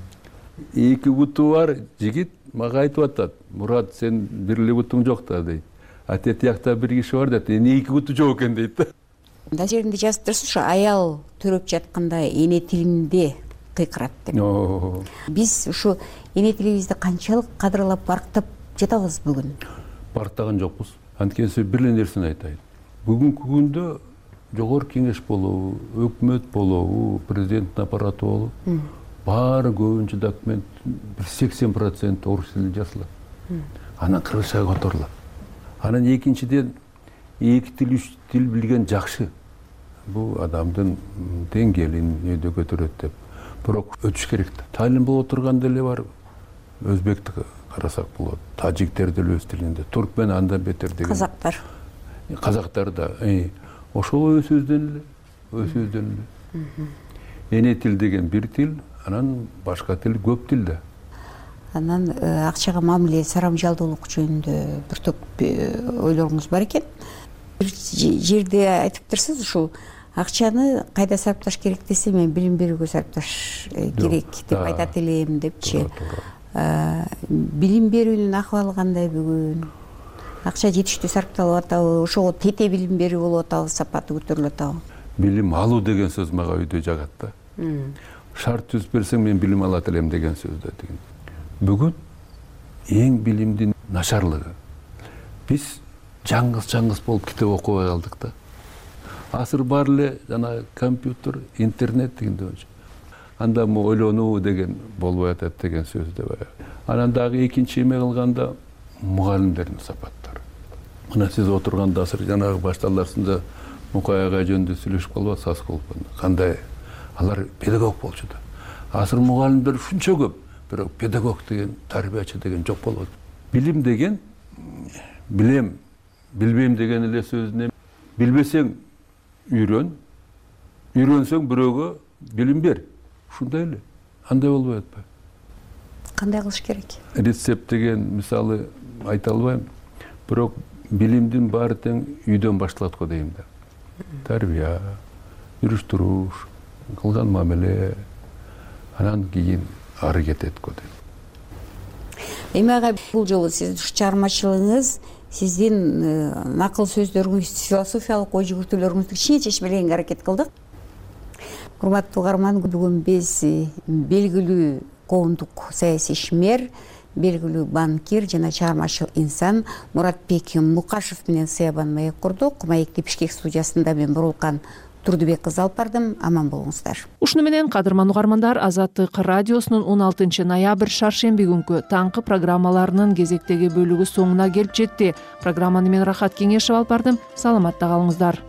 2 буту бар жигит мага айтып атат, Мурат, сен бир эле бутуң жок да дейт. А тет жакта бир киши бар дейт, эмне 2 буту жок экен дейт да. Мына жеринде жазып турсуз, ошо аял төрөп жатканда эне тилинде кыйкырат деп. Биз ушу эне тилибизди канчалык кадырлап, барктап жатабыз бүгүн? Барктаган жокпуз. Анткени бир эле нерсени айтайын. Бүгүнкү күндө жогорку кеңеш болобу, өкмөт болобу, президенттин аппараты болобу, баары көбүнчө документ 80% орус тилинде жазылат. Анан кыргызчага которулат. Анан экинчиден 2 тил, 3 тил билген жакшы. Бул адамдын деңгээлин өйдө көтөрөт деп. Бирок өтүш керек да. Талим болуп турган деле бар. Өзбекти карасак болот. Тажиктер деле өз тилинде. Туркмен андан бетер деген. Казактар. Казактар да. Ошол өз-өздөн эле. Эне тил деген бир тил, анан башка тил көп тил да. Анан акчага мамиле, сарамжалдуулук жөнүндө бир топ ойлоруңуз бар экен. Бир жерде айтып турсуз, ушул акчаны кайда сарпташ керек десе, мен билим берүүгө сарпташ керек деп айтат элем депчи. Билим берүүнүн акыбалы кандай бүгүн? Акча жетиштүү сарпталып атабы? Ошого тете билим берүү болуп атабы? Сапаты көтөрүлүп атабы? Билим алуу деген сөз мага өйдө жагат да. Шарт түзүп берсең, мен билим алат элем деген сөз да. Бүгүн эң билимдин начарлыгы. Биз жаңгыз болуп китеп окубай калдык да. Азыр бар эле жана компьютер, интернет дегенде болчу. Анда ойлонуу деген болбой атат деген сөз да бар. Анан дагы экинчи эме кылганда мугалимдердин сапаттары. Мына сиз отурганда азыр жанагы башталарсында Мукай агай жөнүндө сүйлөшүп калып атасыз, кандай алар педагог болчу да. Азыр мугалимдер ушунча көп, бирок педагог деген, тарбиячы деген жок болот. Билим деген билем, билбейм деген эле сөзүнө билбесең үйрөн, үйрөнсөң бирөөгө билим бер. Ушундай эле. Андай болбой атпайбы? Кандай кылыш керек? Рецепт деген мисалы айта албайм, бирок билимдин баары тең үйдөн башталат го дейм да. Тарбия, жүрүш туруш, кылган мамиле анан кийин ары кетет го дейм. Эми ага бул жолу сиздин чыгармачылыгыңыз, сиздин накыл сөздөрүңүз, философиялык ой жүгүртүүлөрүңүздү кичине чечмелегенге аракет кылдык. Урматтуу угарман, бүгүн биз белгилүү коомдук саясий ишмер, белгилүү банкир жана чыгармачыл инсан Муратбек Мукашев менен сыябан маек курдук. Маекти Бишкек студиясында мен Бурулкан Турдубек кызы алып бардым. Аман болуңуздар. Ушуну менен кадырман угармандар, Азаттык радиосунун 16 ноябрь шаршемби күнкү таңкы программаларынын кезектеги бөлүгү соңуна келип жетти. Программаны мен Рахат Кеңешев алып бардым. Саламатта калыңыздар.